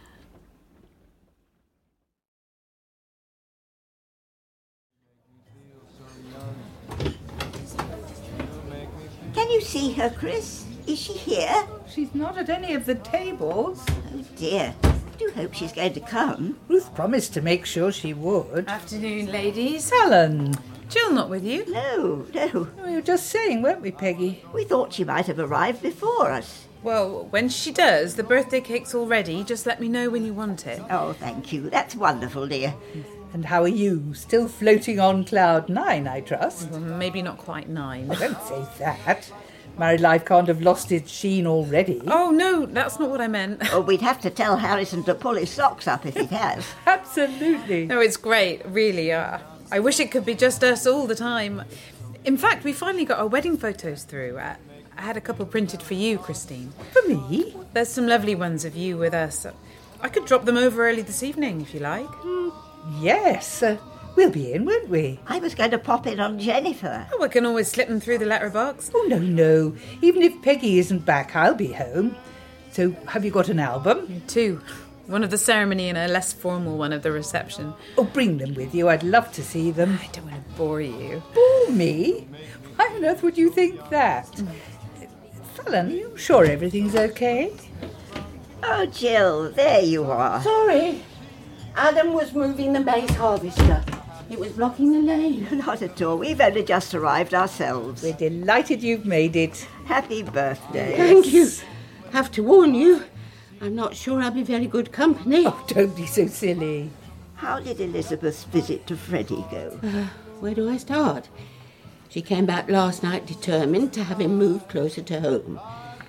Can you see her, Chris? Is she here? She's not at any of the tables. Oh, dear. I do hope she's going to come. Ruth promised to make sure she would. Afternoon, ladies. Helen. Jill not with you? No, no. We were just saying, weren't we, Peggy? We thought she might have arrived before us. Well, when she does, the birthday cake's all ready. Just let me know when you want it. Oh, thank you. That's wonderful, dear. And how are you? Still floating on cloud nine, I trust? Well, maybe not quite nine. Don't say that. Married life can't have lost its sheen already. Oh, no, that's not what I meant. Oh, we'd have to tell Harrison to pull his socks up if he has. Absolutely. No, it's great, really. Uh, I wish it could be just us all the time. In fact, we finally got our wedding photos through. Uh, I had a couple printed for you, Christine. For me? There's some lovely ones of you with us. I could drop them over early this evening, if you like. Mm, yes. Uh, we'll be in, won't we? I was going to pop in on Jennifer. Oh, I can always slip them through the letterbox. Oh, no, no. Even if Peggy isn't back, I'll be home. So, have you got an album? Two. One of the ceremony and a less formal one of the reception. Oh, bring them with you. I'd love to see them. I don't want to bore you. Bore me? Why on earth would you think that? Mm. Fallon, are you sure everything's okay? Oh, Jill, there you are. Sorry. Adam was moving the maize harvester. It was blocking the lane. Not at all. We've only just arrived ourselves. We're delighted you've made it. Happy birthday. Thank you. Have to warn you, I'm not sure I'll be very good company. Oh, don't be so silly. How did Elizabeth's visit to Freddie go? Uh, where do I start? She came back last night determined to have him moved closer to home.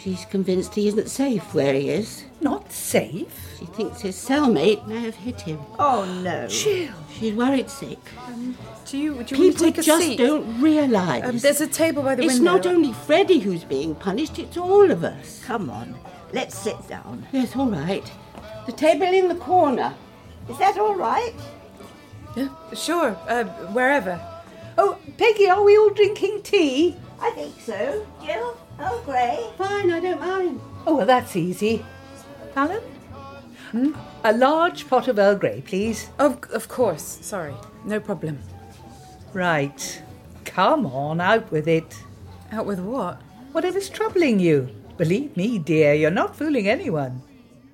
She's convinced he isn't safe where he is. Not safe? She thinks his cellmate may have hit him. Oh, no. Jill. She's worried sick. Um, do you, do you People want to take a just seat? don't realise. Um, there's a table by the it's window. It's not only Freddie who's being punished, it's all of us. Come on, let's sit down. Yes, all right. The table in the corner. Is that all right? Yeah, sure. Uh, wherever. Oh, Peggy, are we all drinking tea? I think so. Jill? Earl Grey? Fine, I don't mind. Oh, well, that's easy. Alan? Hmm? A large pot of Earl Grey, please. Of, of course. Sorry. No problem. Right. Come on, out with it. Out with what? Whatever's troubling you. Believe me, dear, you're not fooling anyone.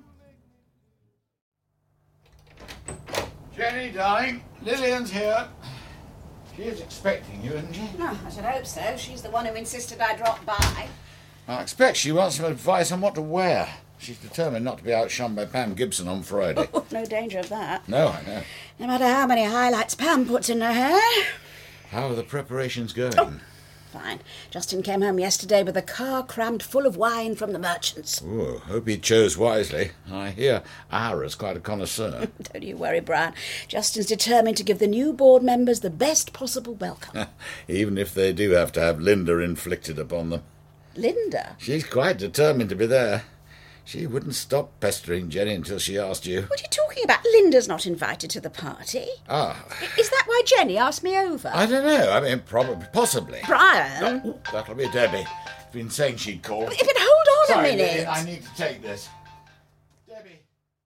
Jenny, darling, Lillian's here. She is expecting you, isn't she? No, I should hope so. She's the one who insisted I drop by. I expect she wants some advice on what to wear. She's determined not to be outshone by Pam Gibson on Friday. Oh, no danger of that. No, I know. No matter how many highlights Pam puts in her hair. How are the preparations going? Oh, fine. Justin came home yesterday with a car crammed full of wine from the merchants. Oh, hope he chose wisely. I hear Ara's quite a connoisseur. Don't you worry, Brian. Justin's determined to give the new board members the best possible welcome. Even if they do have to have Linda inflicted upon them. Linda? She's quite determined to be there. She wouldn't stop pestering Jenny until she asked you. What are you talking about? Linda's not invited to the party. Ah. Is that why Jenny asked me over? I don't know. I mean, probably, possibly. Brian? Oh, that'll be Debbie. Been saying she'd call. But hold on Sorry, a minute. Lily, I need to take this. Debbie.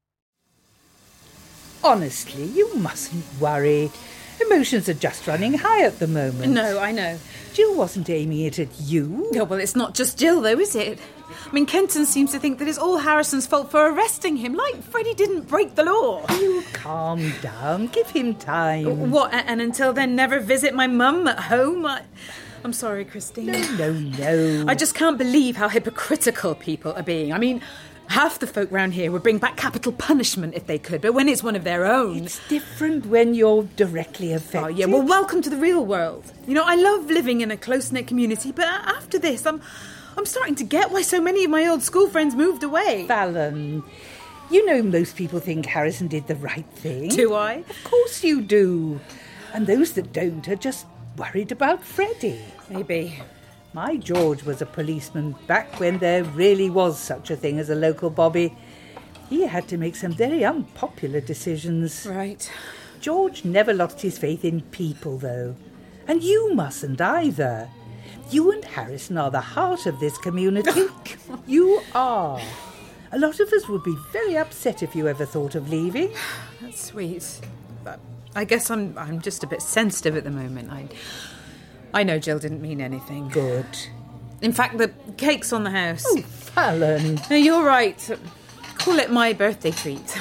Honestly, you mustn't worry. Emotions are just running high at the moment. No, I know. Jill wasn't aiming it at you. Yeah, well, it's not just Jill, though, is it? I mean, Kenton seems to think that it's all Harrison's fault for arresting him, like Freddie didn't break the law. You calm down. Give him time. What, and until then never visit my mum at home? I... I'm sorry, Christine. No, no, no. I just can't believe how hypocritical people are being. I mean, half the folk round here would bring back capital punishment if they could, but when it's one of their own... It's different when you're directly affected. Oh, yeah, well, welcome to the real world. You know, I love living in a close-knit community, but after this, I'm... I'm starting to get why so many of my old school friends moved away. Fallon, you know most people think Harrison did the right thing. Do I? Of course you do. And those that don't are just worried about Freddie. Maybe. My George was a policeman back when there really was such a thing as a local bobby. He had to make some very unpopular decisions. Right. George never lost his faith in people, though. And you mustn't either. You and Harrison are the heart of this community. You are. A lot of us would be very upset if you ever thought of leaving. That's sweet. But I guess I'm I'm just a bit sensitive at the moment. I I know Jill didn't mean anything. Good. In fact, the cake's on the house. Oh, Fallon. No, you're right. Call it my birthday treat.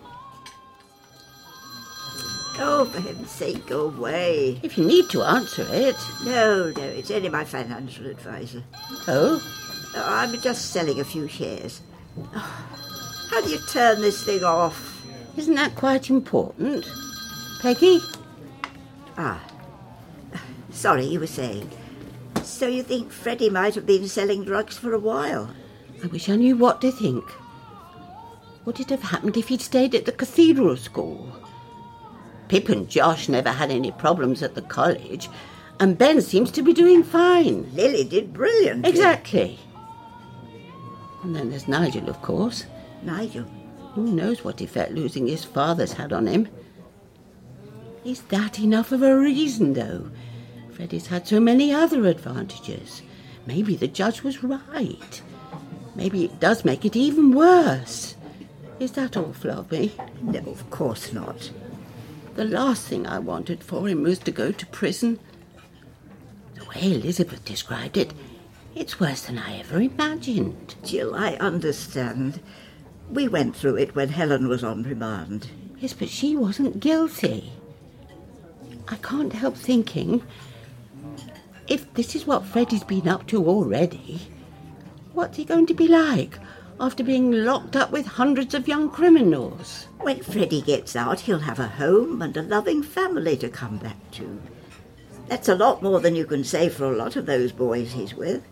Oh, for heaven's sake, go away. If you need to answer it. No, no, it's only my financial advisor. Oh? oh I'm just selling a few shares. Oh, how do you turn this thing off? Isn't that quite important? Peggy? Ah. Sorry, you were saying. So you think Freddie might have been selling drugs for a while? I wish I knew what to think. Would it have happened if he'd stayed at the cathedral school? Pip and Josh never had any problems at the college, and Ben seems to be doing fine. Lily did brilliantly. Exactly. And then there's Nigel, of course. Nigel? Who knows what effect losing his father's had on him? Is that enough of a reason, though? Freddie's had so many other advantages. Maybe the judge was right. Maybe it does make it even worse. Is that awful of me? No, of course not. The last thing I wanted for him was to go to prison. The way Elizabeth described it, it's worse than I ever imagined. Jill, I understand. We went through it when Helen was on remand. Yes, but she wasn't guilty. I can't help thinking, if this is what Freddie's been up to already, what's he going to be like after being locked up with hundreds of young criminals? When Freddie gets out, he'll have a home and a loving family to come back to. That's a lot more than you can say for a lot of those boys he's with.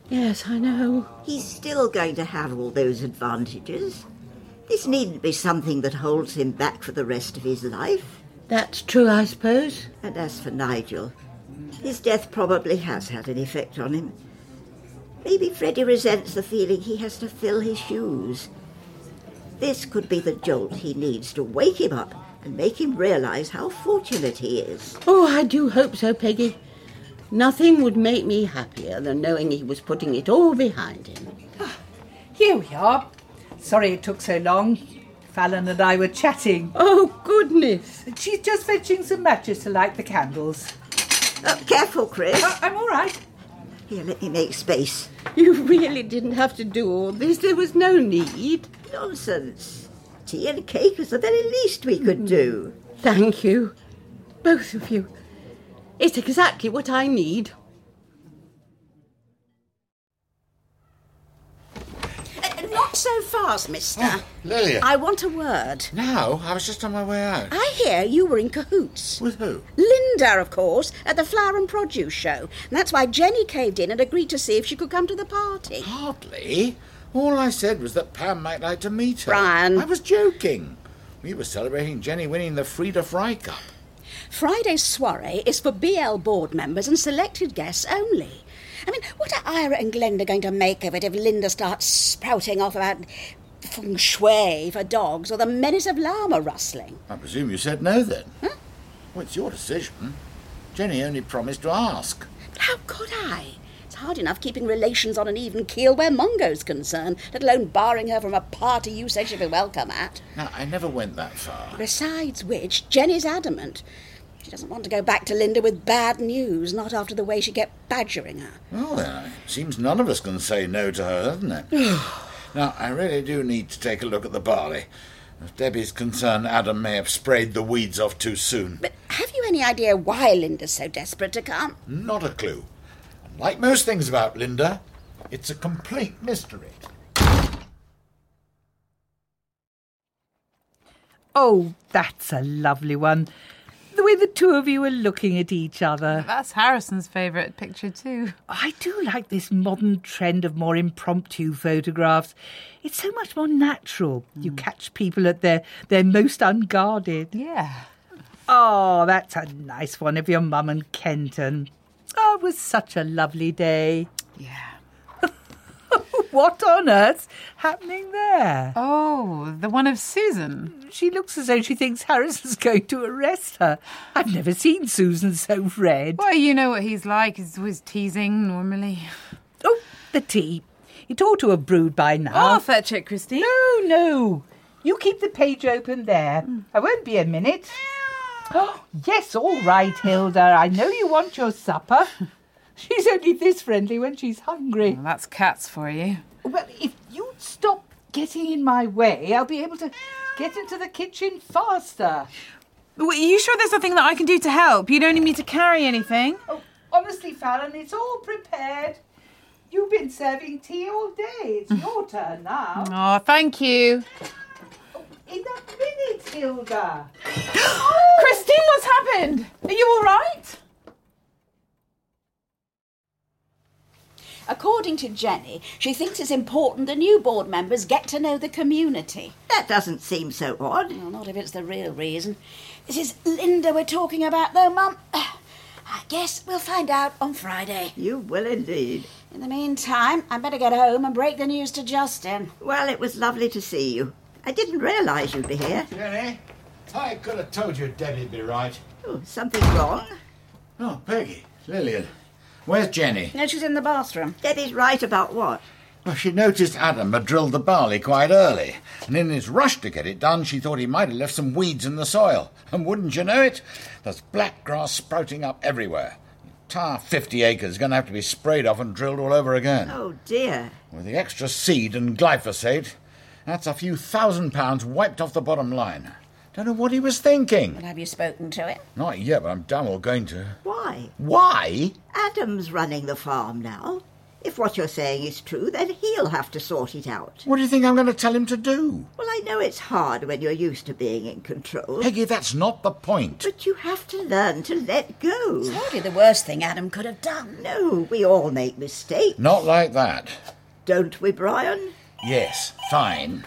Yes, I know. He's still going to have all those advantages. This needn't be something that holds him back for the rest of his life. That's true, I suppose. And as for Nigel, his death probably has had an effect on him. Maybe Freddie resents the feeling he has to fill his shoes. This could be the jolt he needs to wake him up and make him realise how fortunate he is. Oh, I do hope so, Peggy. Nothing would make me happier than knowing he was putting it all behind him. Here we are. Sorry it took so long. Fallon and I were chatting. Oh, goodness. She's just fetching some matches to light the candles. Oh, careful, Chris. Oh, I'm all right. Here, let me make space. You really didn't have to do all this. There was no need. Nonsense. Tea and cake was the very least we could do. Thank you. Both of you. It's exactly what I need. Not so fast, mister. Oh, Lillian. I want a word. No, I was just on my way out. I hear you were in cahoots. With who? Linda, of course, at the Flower and Produce Show. And that's why Jenny caved in and agreed to see if she could come to the party. Hardly. All I said was that Pam might like to meet her. Brian. I was joking. We were celebrating Jenny winning the Frida Fry Cup. Friday's soiree is for B L board members and selected guests only. I mean, what are Ira and Glenda going to make of it if Linda starts sprouting off about feng shui for dogs or the menace of llama rustling? I presume you said no then. Huh? Well, it's your decision. Jenny only promised to ask. But how could I? It's hard enough keeping relations on an even keel where Mungo's concerned, let alone barring her from a party you said she'd be welcome at. No, I never went that far. Besides which, Jenny's adamant. She doesn't want to go back to Linda with bad news, not after the way she kept badgering her. Well, then, it seems none of us can say no to her, doesn't it? Now, I really do need to take a look at the barley. If Debbie's concerned, Adam may have sprayed the weeds off too soon. But have you any idea why Linda's so desperate to come? Not a clue. And like most things about Linda, it's a complete mystery. Oh, that's a lovely one. The way the two of you are looking at each other. That's Harrison's favourite picture too. I do like this modern trend of more impromptu photographs. It's so much more natural. Mm. You catch people at their, their most unguarded. Yeah. Oh, that's a nice one of your mum and Kenton. Oh, it was such a lovely day. Yeah. What on earth's happening there? Oh, the one of Susan. She looks as though she thinks Harrison's going to arrest her. I've never seen Susan so red. Well, you know what he's like. He's always teasing, normally. Oh, the tea. It ought to have brewed by now. I'll fetch it, Christine. No, no. You keep the page open there. Mm. I won't be a minute. Oh, yes, all right, Hilda. I know you want your supper. She's only this friendly when she's hungry. Well, that's cats for you. Well, if you'd stop getting in my way, I'll be able to get into the kitchen faster. Are you sure there's nothing that I can do to help? You don't need me to carry anything. Oh, honestly, Fallon, it's all prepared. You've been serving tea all day. It's your turn now. Oh, thank you. Oh, in a minute, Hilda. Christine, what's happened? Are you all right? According to Jenny, she thinks it's important the new board members get to know the community. That doesn't seem so odd. Well, not if it's the real reason. This is Linda we're talking about, though, Mum. I guess we'll find out on Friday. You will indeed. In the meantime, I better get home and break the news to Justin. Well, it was lovely to see you. I didn't realise you'd be here. Jenny, I could have told you Debbie'd be right. Oh, something wrong? Oh, Peggy, Lillian. Where's Jenny? No, she's in the bathroom. Debbie's right about what? Well, she noticed Adam had drilled the barley quite early, and in his rush to get it done, she thought he might have left some weeds in the soil. And wouldn't you know it, there's black grass sprouting up everywhere. The entire fifty acres is going to have to be sprayed off and drilled all over again. Oh, dear. With the extra seed and glyphosate, that's a few thousand pounds wiped off the bottom line. Don't know what he was thinking. Well, have you spoken to it? Not yet, but I'm damn well going to. Why? Why? Adam's running the farm now. If what you're saying is true, then he'll have to sort it out. What do you think I'm going to tell him to do? Well, I know it's hard when you're used to being in control. Peggy, that's not the point. But you have to learn to let go. It's hardly the worst thing Adam could have done. No, we all make mistakes. Not like that. Don't we, Brian? Yes, fine.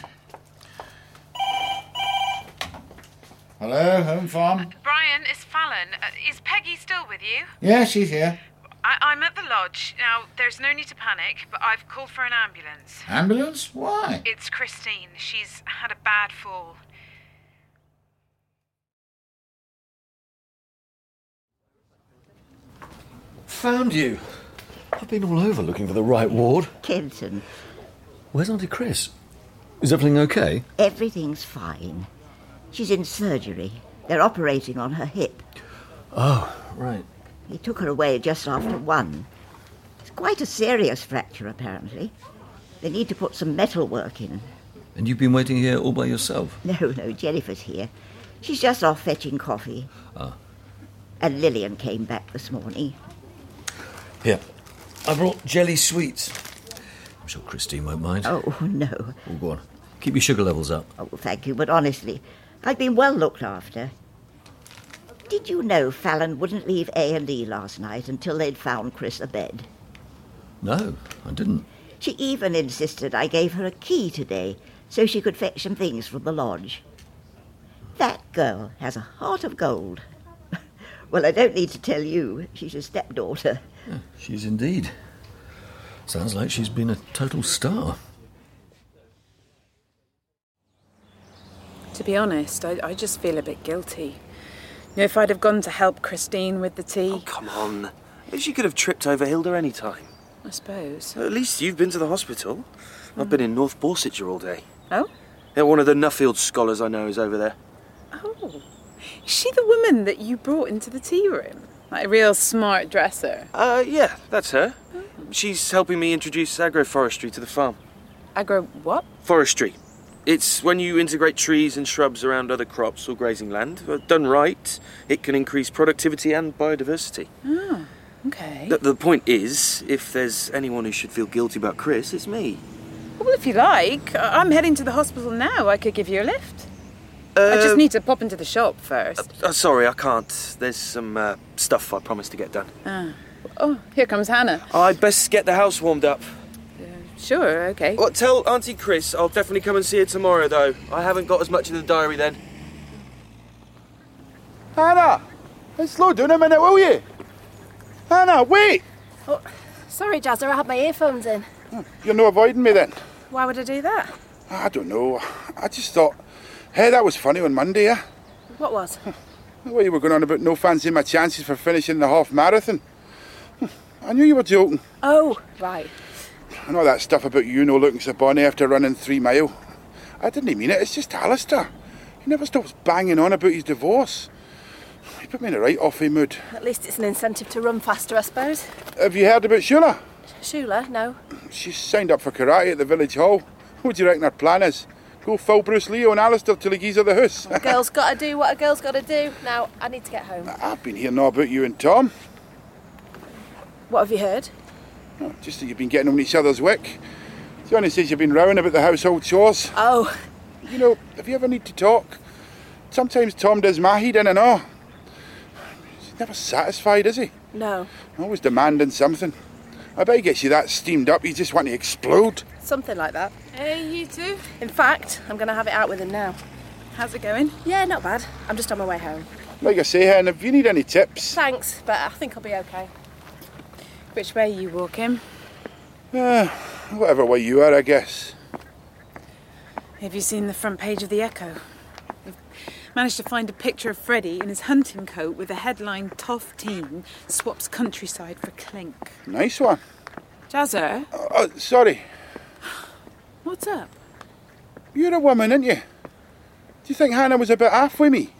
Hello, Home Farm? Uh, Brian, it's Fallon. Uh, is Peggy still with you? Yeah, she's here. I- I'm at the lodge. Now, there's no need to panic, but I've called for an ambulance. Ambulance? Why? It's Christine. She's had a bad fall. Found you. I've been all over looking for the right ward. Kenton. Where's Auntie Chris? Is everything okay? Everything's fine. She's in surgery. They're operating on her hip. Oh, right. He took her away just after one. It's quite a serious fracture, apparently. They need to put some metal work in. And you've been waiting here all by yourself? No, no, Jennifer's here. She's just off fetching coffee. Ah. And Lillian came back this morning. Here. I brought jelly sweets. I'm sure Christine won't mind. Oh, no. Oh, go on. Keep your sugar levels up. Oh, thank you, but honestly, I've been well looked after. Did you know Fallon wouldn't leave A and E last night until they'd found Chris a bed? No, I didn't. She even insisted I gave her a key today so she could fetch some things from the lodge. That girl has a heart of gold. Well, I don't need to tell you. She's a stepdaughter. Yeah, she is indeed. Sounds like she's been a total star. To be honest, I, I just feel a bit guilty. You know, if I'd have gone to help Christine with the tea... Oh, come on. She could have tripped over Hilda any time. I suppose. At least you've been to the hospital. Mm. I've been in North Borsetshire all day. Oh? Yeah, one of the Nuffield scholars I know is over there. Oh. Is she the woman that you brought into the tea room? Like a real smart dresser? Uh, yeah, that's her. Oh. She's helping me introduce agroforestry to the farm. Agro what? Forestry. It's when you integrate trees and shrubs around other crops or grazing land. Done right, it can increase productivity and biodiversity. Oh, okay. The, the point is, if there's anyone who should feel guilty about Chris, it's me. Well, if you like, I'm heading to the hospital now. I could give you a lift. Uh, I just need to pop into the shop first. Uh, uh, sorry, I can't. There's some uh, stuff I promised to get done. Ah. Oh, here comes Hannah. I'd best get the house warmed up. Sure, okay. Well, tell Auntie Chris I'll definitely come and see her tomorrow, though. I haven't got as much in the diary then. Hannah! Hey, slow down a minute, will you? Hannah, wait! Oh, sorry, Jazzer, I had my earphones in. You're not avoiding me then? Why would I do that? I don't know. I just thought, hey, that was funny on Monday, yeah? What was? The way you were going on about no fancying my chances for finishing the half marathon. I knew you were joking. Oh, right. I know that stuff about you no looking so bonny after running three mile. I didn't mean it, it's just Alistair. He never stops banging on about his divorce. He put me in a right offy mood. At least it's an incentive to run faster, I suppose. Have you heard about Shula? Shula? No. She's signed up for karate at the village hall. What do you reckon her plan is? Go full Bruce Lee on Alistair till he gives her the hoose. A girl's got to do what a girl's got to do. Now, I need to get home. I've been hearing all about you and Tom. What have you heard? Oh, just that you've been getting on each other's wick. Johnny says you've been rowing about the household chores. Oh. You know, if you ever need to talk, sometimes Tom does mahi, then and all. He's never satisfied, is he? No. Always demanding something. I bet he gets you that steamed up, you just want to explode. Something like that. Hey, you two. In fact, I'm going to have it out with him now. How's it going? Yeah, not bad. I'm just on my way home. Like I say, Hen, if you need any tips... Thanks, but I think I'll be okay. Which way are you walking? Uh, whatever way you are, I guess. Have you seen the front page of the Echo? I've managed to find a picture of Freddie in his hunting coat with the headline Toff Teen swaps countryside for clink. Nice one. Jazzer? Uh, uh, sorry. What's up? You're a woman, aren't you? Do you think Hannah was a bit off with me?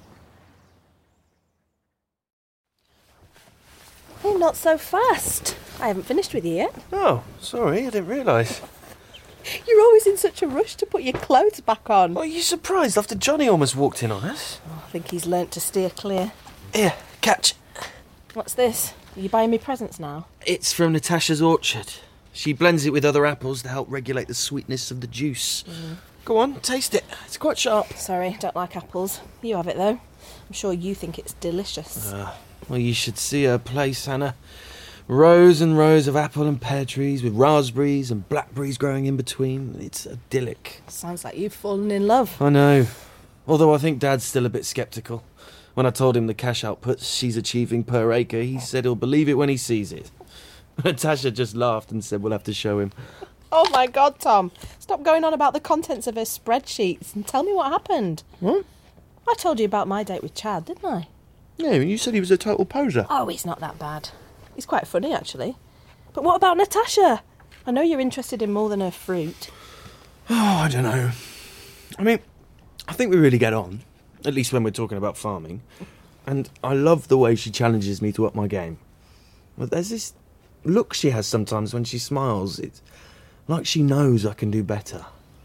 Oh, not so fast. I haven't finished with you yet. Oh, sorry, I didn't realise. You're always in such a rush to put your clothes back on. Well, are you surprised after Johnny almost walked in on us? Oh, I think he's learnt to steer clear. Here, catch. What's this? Are you buying me presents now? It's from Natasha's orchard. She blends it with other apples to help regulate the sweetness of the juice. Mm. Go on, taste it. It's quite sharp. Sorry, don't like apples. You have it, though. I'm sure you think it's delicious. Uh, well, you should see her place, Hannah. Rows and rows of apple and pear trees with raspberries and blackberries growing in between. It's idyllic. Sounds like you've fallen in love. I know. Although I think Dad's still a bit sceptical. When I told him the cash outputs she's achieving per acre, he said he'll believe it when he sees it. Natasha just laughed and said we'll have to show him. Oh my God, Tom. Stop going on about the contents of her spreadsheets and tell me what happened. What? I told you about my date with Chad, didn't I? Yeah, you said he was a total poser. Oh, he's not that bad. He's quite funny, actually. But what about Natasha? I know you're interested in more than her fruit. Oh, I don't know. I mean, I think we really get on, at least when we're talking about farming. And I love the way she challenges me to up my game. But there's this look she has sometimes when she smiles. It's like she knows I can do better.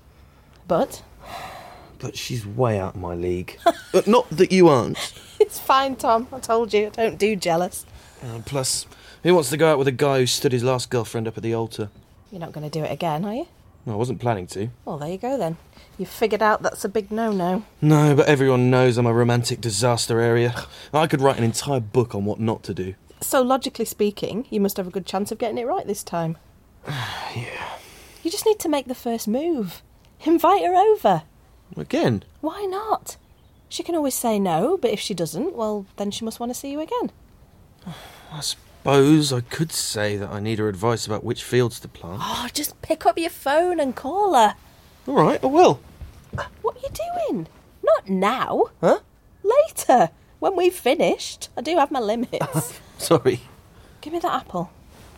But? But she's way out of my league. But not that you aren't. It's fine, Tom. I told you. Don't do jealous. Uh, plus, who wants to go out with a guy who stood his last girlfriend up at the altar? You're not going to do it again, are you? Well, I wasn't planning to. Well, there you go then. You've figured out that's a big no-no. No, but everyone knows I'm a romantic disaster area. I could write an entire book on what not to do. So, logically speaking, you must have a good chance of getting it right this time. Yeah. You just need to make the first move. Invite her over. Again? Why not? She can always say no, but if she doesn't, well, then she must want to see you again. I suppose I could say that I need her advice about which fields to plant. Oh, just pick up your phone and call her. All right, I will. What are you doing? Not now. Huh? Later, when we've finished. I do have my limits. Sorry. Give me that apple.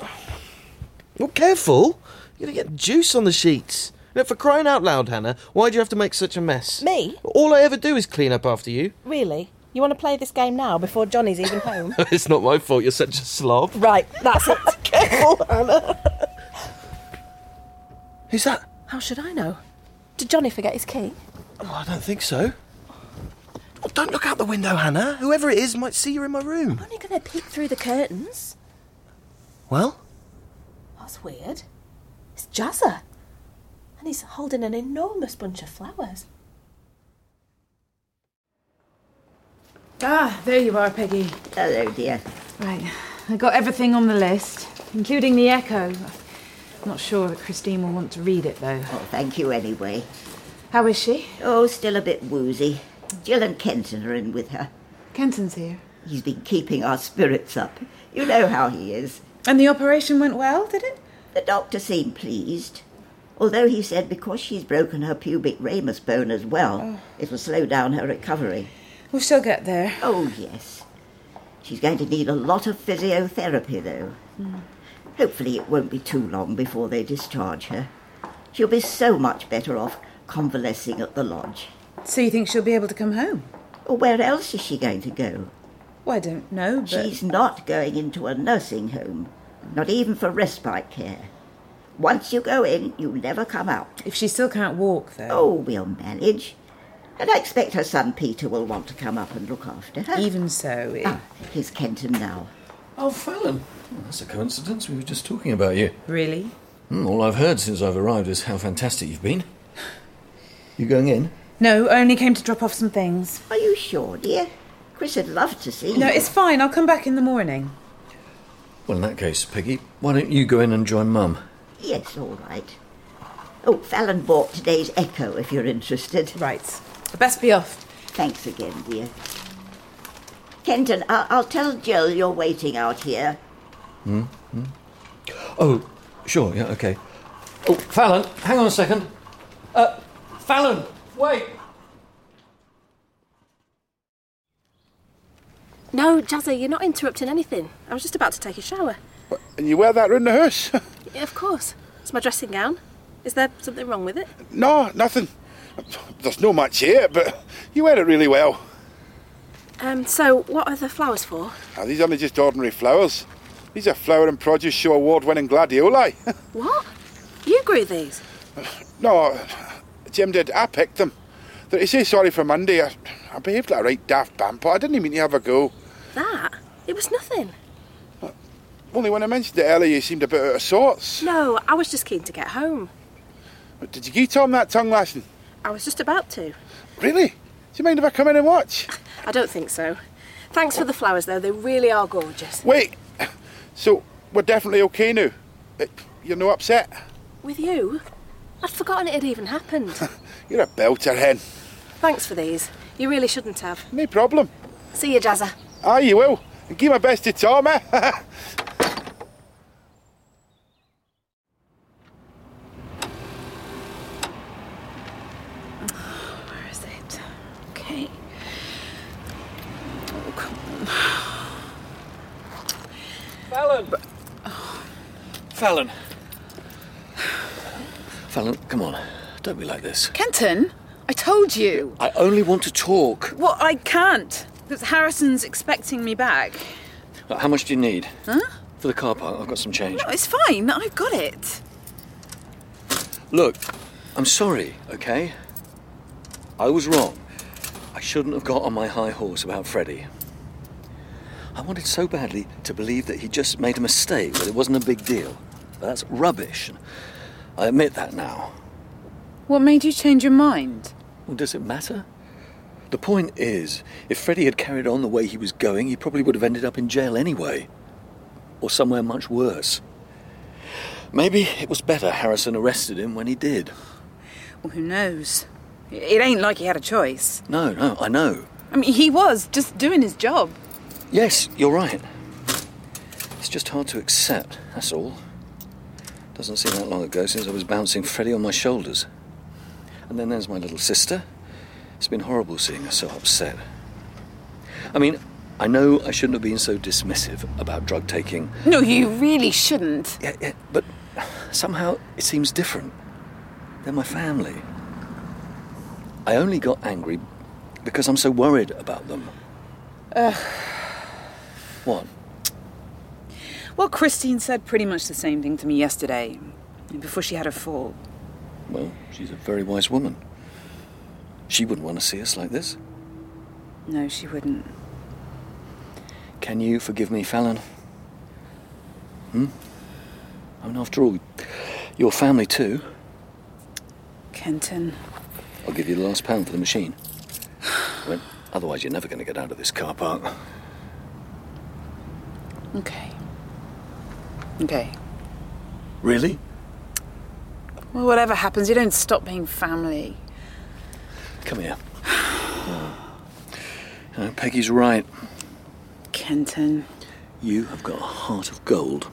Well, careful. You're going to get juice on the sheets. Now, for crying out loud, Hannah, why do you have to make such a mess? Me? All I ever do is clean up after you. Really? You want to play this game now, before Johnny's even home? It's not my fault you're such a slob. Right, that's it. Careful, Hannah. Who's that? How should I know? Did Johnny forget his key? Oh, I don't think so. Oh, don't look out the window, Hannah. Whoever it is might see you in my room. I'm only going to peek through the curtains. Well? That's weird. It's Jazza. And he's holding an enormous bunch of flowers. Ah, there you are, Peggy. Hello, dear. Right, I got everything on the list, including the Echo. I'm not sure that Christine will want to read it, though. Oh, thank you anyway. How is she? Oh, still a bit woozy. Jill and Kenton are in with her. Kenton's here. He's been keeping our spirits up. You know how he is. And the operation went well, did it? The doctor seemed pleased. Although he said because she's broken her pubic ramus bone as well, oh. it will slow down her recovery. Well, she'll get there. Oh, yes. She's going to need a lot of physiotherapy, though. Mm. Hopefully it won't be too long before they discharge her. She'll be so much better off convalescing at the lodge. So you think she'll be able to come home? Or where else is she going to go? Well, I don't know, but... She's not going into a nursing home, not even for respite care. Once you go in, you never come out. If she still can't walk, though? Oh, we'll manage. And I expect her son Peter will want to come up and look after her. Even so... It... Ah, here's Kenton now. Oh, Fallon. Well, that's a coincidence. We were just talking about you. Really? Mm, all I've heard since I've arrived is how fantastic you've been. You going in? No, I only came to drop off some things. Are you sure, dear? Chris would love to see you. No, it's fine. I'll come back in the morning. Well, in that case, Peggy, why don't you go in and join Mum? Yes, all right. Oh, Fallon bought today's Echo, if you're interested. Right. Best be off. Thanks again, dear. Kenton, I'll, I'll tell Jill you're waiting out here. Hmm? hmm? Oh, sure, yeah, OK. Oh, Fallon, hang on a second. Uh, Fallon, wait. No, Jazza, you're not interrupting anything. I was just about to take a shower. What, and you wear that around the house? Yeah, of course. It's my dressing gown. Is there something wrong with it? No, nothing. There's no much here, but you wear it really well. Um, so, what are the flowers for? Oh, these aren't just ordinary flowers. These are Flower and Produce Show award-winning gladioli. What? You grew these? No, Jim did. I picked them. They say sorry for Monday. I, I behaved like a right daft bampo. I didn't even mean to have a go. That? It was nothing. Only when I mentioned it earlier, you seemed a bit out of sorts. No, I was just keen to get home. But did you give Tom that tongue lashing? I was just about to. Really? Do you mind if I come in and watch? I don't think so. Thanks for the flowers, though. They really are gorgeous. Wait. So, we're definitely okay now? Uh, You're no upset? With you? I'd forgotten it had even happened. You're a belter, hen. Thanks for these. You really shouldn't have. No problem. See you, Jazza. Aye, you will. And give my best to Tom, eh? Where is it? Okay. Oh, come on. Fallon! Oh. Fallon. Fallon, come on. Don't be like this. Kenton, I told you. I only want to talk. Well, I can't. Because Harrison's expecting me back. Look, how much do you need? Huh? For the car park, I've got some change. No, it's fine. I've got it. Look, I'm sorry, okay? I was wrong. I shouldn't have got on my high horse about Freddie. I wanted so badly to believe that he just made a mistake, that it wasn't a big deal. But that's rubbish. I admit that now. What made you change your mind? Well, does it matter? The point is, if Freddie had carried on the way he was going, he probably would have ended up in jail anyway. Or somewhere much worse. Maybe it was better Harrison arrested him when he did. Well, who knows? It ain't like he had a choice. No, no, I know. I mean, he was just doing his job. Yes, you're right. It's just hard to accept, that's all. Doesn't seem that long ago since I was bouncing Freddie on my shoulders. And then there's my little sister. It's been horrible seeing her so upset. I mean, I know I shouldn't have been so dismissive about drug taking. No, you really shouldn't. Yeah, yeah, but somehow it seems different. They're my family. I only got angry because I'm so worried about them. Ugh. What? Well, Christine said pretty much the same thing to me yesterday, before she had her fall. Well, she's a very wise woman. She wouldn't want to see us like this. No, she wouldn't. Can you forgive me, Fallon? Hmm? I mean, after all, your family too. Kenton. I'll give you the last pound for the machine. Well, otherwise you're never going to get out of this car park. Okay. Okay. Really? Well, whatever happens, you don't stop being family. Come here. Uh, Peggy's right. Kenton. You have got a heart of gold.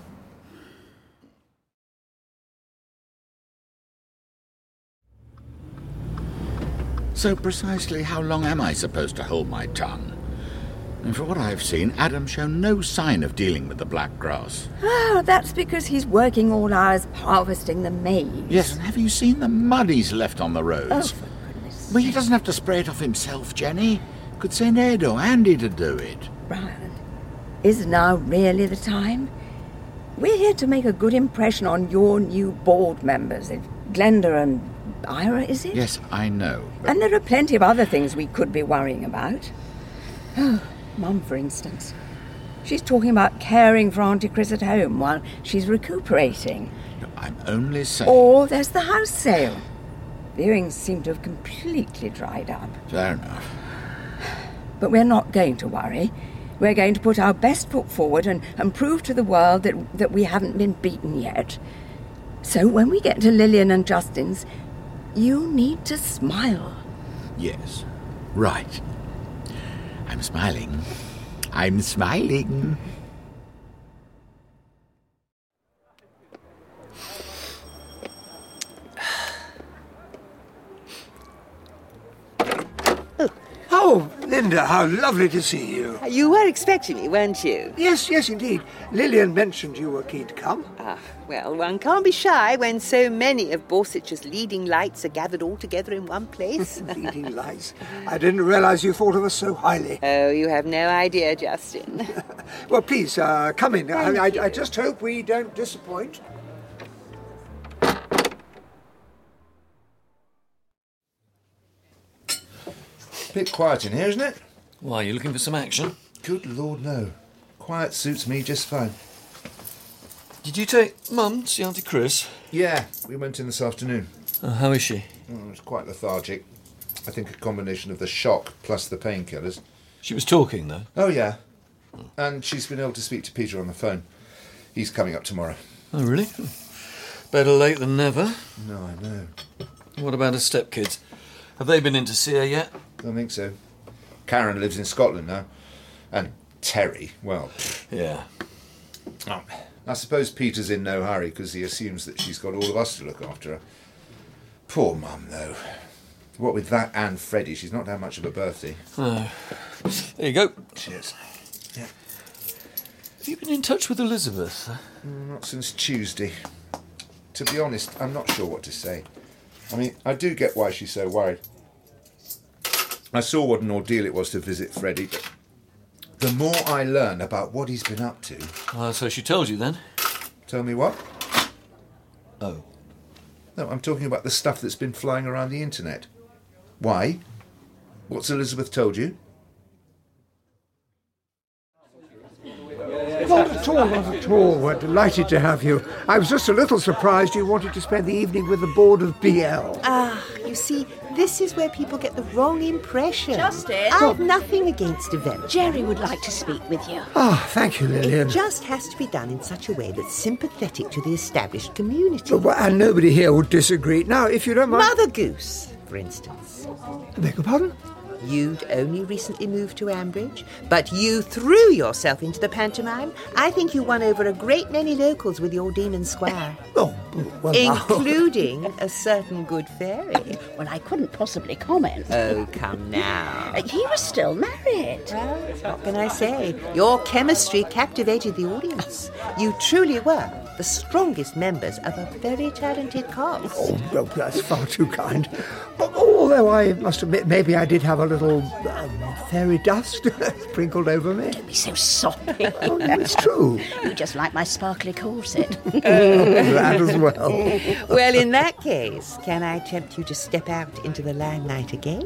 So precisely how long am I supposed to hold my tongue? And for what I've seen, Adam's shown no sign of dealing with the black grass. Oh, that's because he's working all hours harvesting the maize. Yes, and have you seen the mud he's left on the roads? Oh, for goodness Well, he doesn't have to spray it off himself, Jenny. Could send Ed or Andy to do it. Brian, is now really the time? We're here to make a good impression on your new board members. Glenda and Ira, is it? Yes, I know. But... And there are plenty of other things we could be worrying about. Oh, Mum, for instance. She's talking about caring for Auntie Chris at home while she's recuperating. No, I'm only saying... Or there's the house sale. Viewings seem to have completely dried up. Fair enough. But we're not going to worry. We're going to put our best foot forward and, and prove to the world that, that we haven't been beaten yet. So when we get to Lillian and Justin's, you need to smile. Yes. Right. I'm smiling. I'm smiling. Oh, Linda, how lovely to see you. You were expecting me, weren't you? Yes, yes, indeed. Lillian mentioned you were keen to come. Ah, well, one can't be shy when so many of Borsitch's leading lights are gathered all together in one place. Leading lights? I didn't realise you thought of us so highly. Oh, you have no idea, Justin. Well, please, uh, come in. I, I, Thank I just hope we don't disappoint. Bit quiet in here, isn't it? Why, are you looking for some action? Good Lord, no. Quiet suits me just fine. Did you take Mum to see Auntie Chris? Yeah, we went in this afternoon. Oh, how is she? Oh, it's quite lethargic. I think a combination of the shock plus the painkillers. She was talking, though? Oh, yeah. And she's been able to speak to Peter on the phone. He's coming up tomorrow. Oh, really? Better late than never. No, I know. What about her stepkids? Have they been in to see her yet? Don't think so. Karen lives in Scotland now. And Terry, well... Yeah. Oh, I suppose Peter's in no hurry because he assumes that she's got all of us to look after her. Poor Mum, though. What with that and Freddie, she's not had much of a birthday. Oh. There you go. Cheers. Yeah. Have you been in touch with Elizabeth? Mm, not since Tuesday. To be honest, I'm not sure what to say. I mean, I do get why she's so worried. I saw what an ordeal it was to visit Freddie, but the more I learn about what he's been up to... Uh, so she told you then? Tell me what? Oh. No, I'm talking about the stuff that's been flying around the internet. Why? What's Elizabeth told you? Not at all, not at all. We're delighted to have you. I was just a little surprised you wanted to spend the evening with the board of B L. Ah, you see, this is where people get the wrong impression. Justin? I've nothing against development. Jerry would like to speak with you. Ah, thank you, Lillian. It just has to be done in such a way that's sympathetic to the established community. Well, and nobody here would disagree. Now, if you don't mind... Mother Goose, for instance. I beg your pardon? You'd only recently moved to Ambridge, but you threw yourself into the pantomime. I think you won over a great many locals with your Demon Squire. Oh, well, including a certain good fairy. Well, I couldn't possibly comment. Oh, come now. He was still married. Well, what can I say? Your chemistry captivated the audience. You truly were the strongest members of a very talented cast. Oh, no, that's far too kind. Although I must admit, maybe I did have a little um, fairy dust sprinkled over me. Don't be so soppy. Oh, it's true. You just like my sparkly corset. That as well. Well, in that case, can I tempt you to step out into the limelight again?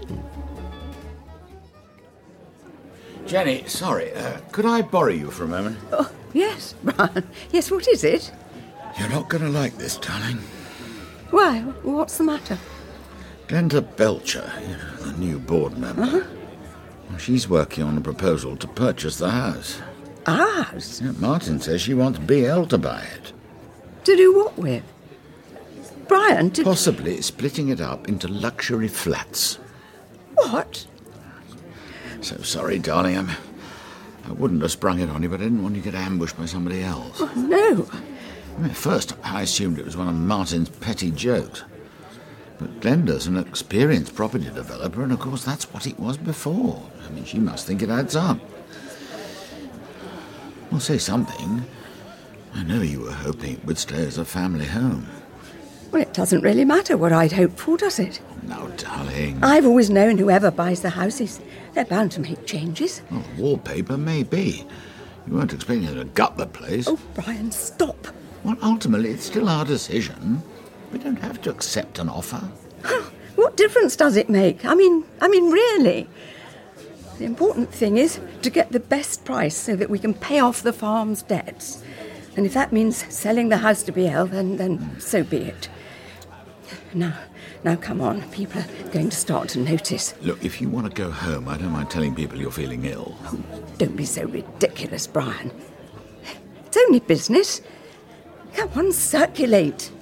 Jenny, sorry, uh, could I borrow you for a moment? Oh, yes, Brian. Yes, what is it? You're not going to like this, darling. Why? What's the matter? Glenda Belcher, the new board member, Uh-huh. well, she's working on a proposal to purchase the house. Ours? Yeah, Martin says she wants B L to buy it. To do what with? Brian, to... Possibly splitting it up into luxury flats. What? So sorry, darling. I'm, I wouldn't have sprung it on you, but I didn't want you to get ambushed by somebody else. Oh, no. I mean, at first, I assumed it was one of Martin's petty jokes. But Glenda's an experienced property developer, and of course that's what it was before. I mean, she must think it adds up. Well, say something. I know you were hoping it would stay as a family home. Well, it doesn't really matter what I'd hoped for, does it? Now, darling. I've always known whoever buys the houses, they're bound to make changes. Well, wallpaper may be. You weren't expecting her to gut the place. Oh, Brian, stop. Well, ultimately, it's still our decision. We don't have to accept an offer. What difference does it make? I mean, I mean, really. The important thing is to get the best price so that we can pay off the farm's debts. And if that means selling the house to B L, then, then so be it. Now, now, come on. People are going to start to notice. Look, if you want to go home, I don't mind telling people you're feeling ill. Oh, don't be so ridiculous, Brian. It's only business. Come on, circulate.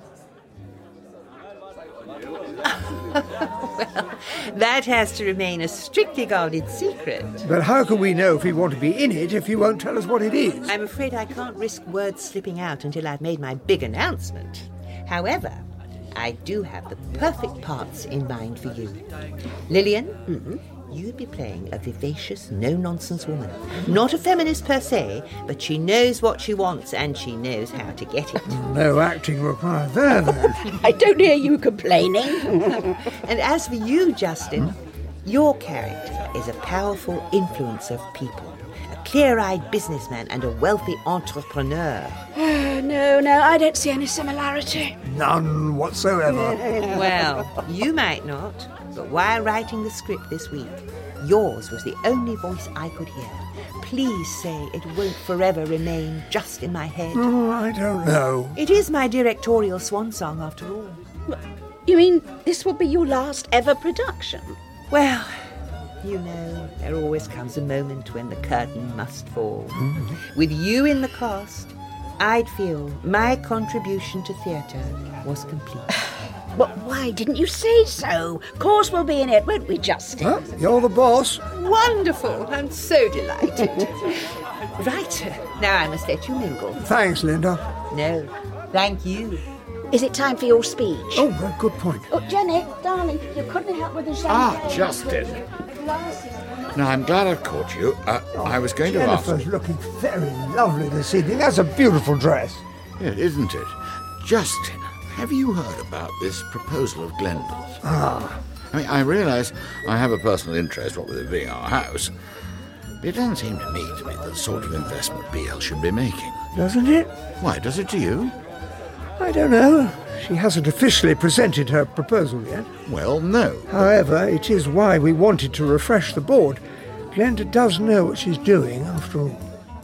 Well, that has to remain a strictly guarded secret. But how can we know if we want to be in it if you won't tell us what it is? I'm afraid I can't risk words slipping out until I've made my big announcement. However, I do have the perfect parts in mind for you. Lillian, mm-hmm. You'd be playing a vivacious, no-nonsense woman. Not a feminist per se, but she knows what she wants and she knows how to get it. No acting required there, then. I don't hear you complaining. And as for you, Justin, your character is a powerful influence of people, a clear-eyed businessman and a wealthy entrepreneur. Oh, no, no, I don't see any similarity. None whatsoever. Well, you might not. But while writing the script this week, Yours was the only voice I could hear. Please say it won't forever remain just in my head. Oh, I don't know. It is my directorial swan song, after all. You mean this will be your last ever production? Well, you know, there always comes a moment when the curtain must fall. Mm. With you in the cast, I'd feel my contribution to theatre was complete. But why didn't you say so? Of course we'll be in it, won't we, Justin? Well, you're the boss. Wonderful. I'm so delighted. Right, now I must let you mingle. Thanks, Linda. No, thank you. Is it time for your speech? Oh, well, good point. Oh, Jenny, darling, you couldn't help with the champagne. Ah, Justin. Now, I'm glad I've caught you. Uh, I was going to ask... Jennifer's looking very lovely this evening. That's a beautiful dress. Yeah, isn't it? Justin, have you heard about this proposal of Glenda's? Ah. I mean, I realise I have a personal interest, what with it being our house, but it doesn't seem to me to be the sort of investment B L should be making. Doesn't it? Why, does it to you? I don't know. She hasn't officially presented her proposal yet. Well, no. However, it is why we wanted to refresh the board. Glenda does know what she's doing, after all.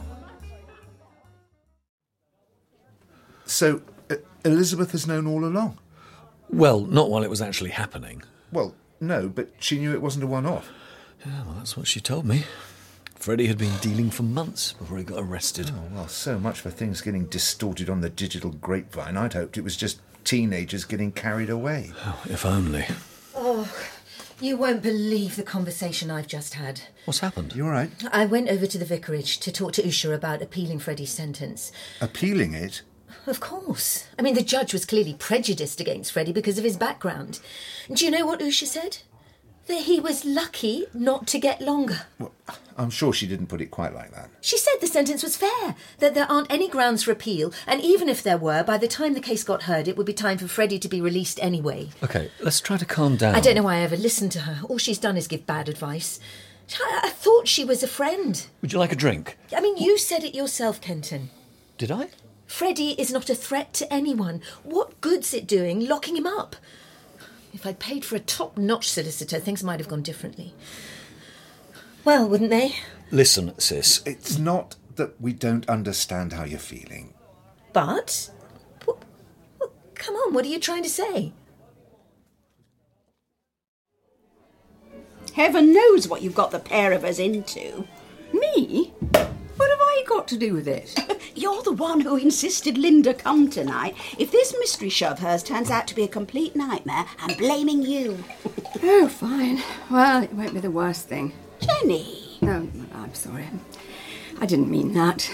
So, uh, Elizabeth has known all along? Well, not while it was actually happening. Well, no, but she knew it wasn't a one-off. Yeah, well, that's what she told me. Freddie had been dealing for months before he got arrested. Oh, well, so much for things getting distorted on the digital grapevine. I'd hoped it was just teenagers getting carried away. Oh, if only. Oh, you won't believe the conversation I've just had. What's happened? You all right? I went over to the vicarage to talk to Usha about appealing Freddie's sentence. Appealing it? Of course. I mean, the judge was clearly prejudiced against Freddie because of his background. Do you know what Usha said? That he was lucky not to get longer. Well, I'm sure she didn't put it quite like that. She said the sentence was fair, that there aren't any grounds for appeal, and even if there were, by the time the case got heard, it would be time for Freddie to be released anyway. OK, let's try to calm down. I don't know why I ever listened to her. All she's done is give bad advice. I, I thought she was a friend. Would you like a drink? I mean, you said it yourself, Kenton. Did I? Freddie is not a threat to anyone. What good's it doing locking him up? If I'd paid for a top-notch solicitor, things might have gone differently. Well, wouldn't they? Listen, sis. It's not that we don't understand how you're feeling. But? Well, well, come on, what are you trying to say? Heaven knows what you've got the pair of us into. Me? What have I got to do with it? You're the one who insisted Linda come tonight. If this mystery show of hers turns out to be a complete nightmare, I'm blaming you. Oh, fine. Well, it won't be the worst thing. Jenny! No, I'm sorry. I didn't mean that.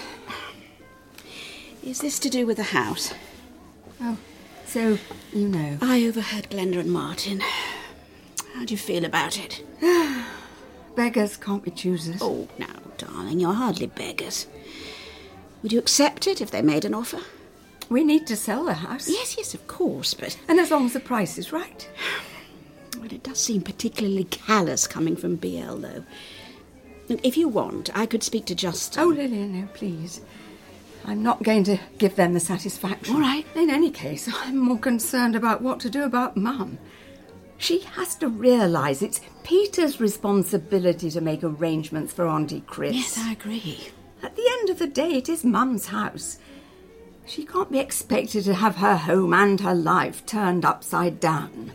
Is this to do with the house? Oh, so you know. I overheard Glenda and Martin. How do you feel about it? Beggars can't be choosers. Oh, now, darling, you're hardly beggars. Would you accept it if they made an offer? We need to sell the house. Yes, yes, of course, but... And as long as the price is right. Well, it does seem particularly callous coming from B L, though. Look, if you want, I could speak to Justin. Oh, Lillian, no, please. I'm not going to give them the satisfaction. All right. In any case, I'm more concerned about what to do about Mum. She has to realise it's Peter's responsibility to make arrangements for Auntie Chris. Yes, I agree. At the end of the day, it is Mum's house. She can't be expected to have her home and her life turned upside down.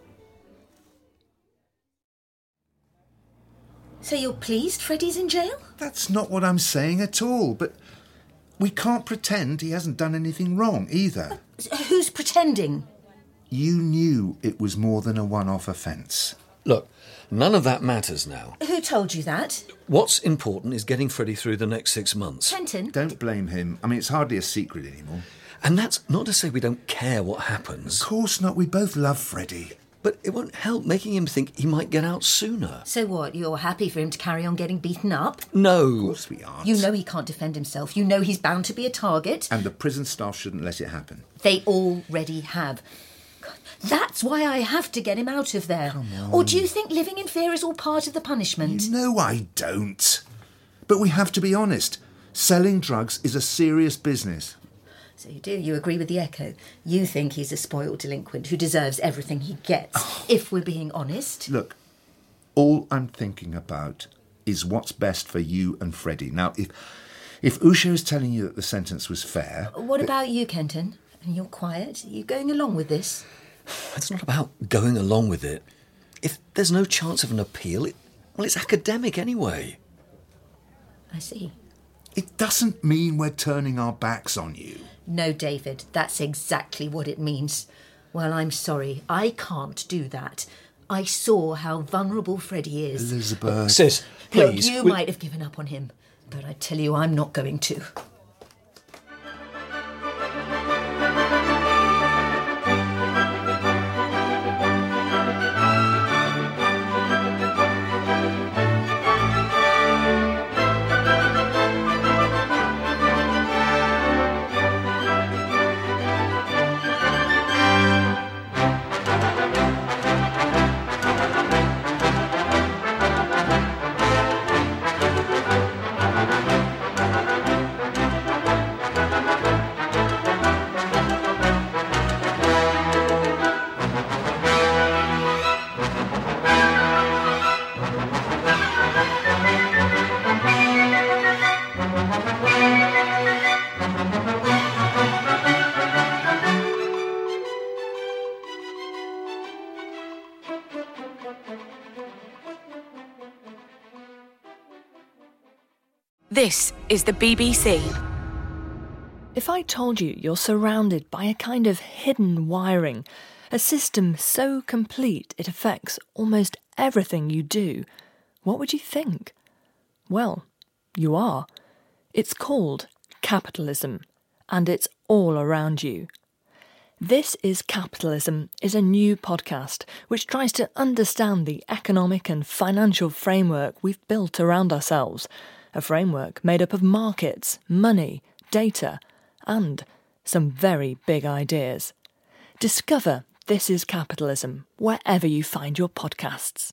So you're pleased Freddie's in jail? That's not what I'm saying at all, but we can't pretend he hasn't done anything wrong either. Uh, who's pretending? You knew it was more than a one-off offence. Look, none of that matters now. Who told you that? What's important is getting Freddie through the next six months. Kenton? Don't blame him. I mean, it's hardly a secret anymore. And that's not to say we don't care what happens. Of course not. We both love Freddie. But it won't help making him think he might get out sooner. So what, you're happy for him to carry on getting beaten up? No. Of course we aren't. You know he can't defend himself. You know he's bound to be a target. And the prison staff shouldn't let it happen. They already have. That's why I have to get him out of there. Come on. Or do you think living in fear is all part of the punishment? You know I don't. But we have to be honest. Selling drugs is a serious business. So you do, you agree with the Echo. You think he's a spoiled delinquent who deserves everything he gets, if we're being honest. Look, All I'm thinking about is what's best for you and Freddie. Now, if if Usha is telling you that the sentence was fair... What about you, Kenton? And you're quiet. Are you going along with this? It's not about going along with it. If there's no chance of an appeal, it, well, it's academic anyway. I see. It doesn't mean we're turning our backs on you. No, David, that's exactly what it means. Well, I'm sorry. I can't do that. I saw how vulnerable Freddie is. Elizabeth... Sis, please... Look, you we... might have given up on him, but I tell you, I'm not going to. This is the B B C. If I told you you're surrounded by a kind of hidden wiring, a system so complete it affects almost everything you do, what would you think? Well, you are. It's called capitalism, and it's all around you. This is Capitalism is a new podcast which tries to understand the economic and financial framework we've built around ourselves, a framework made up of markets, money, data, and some very big ideas. Discover This is Capitalism wherever you find your podcasts.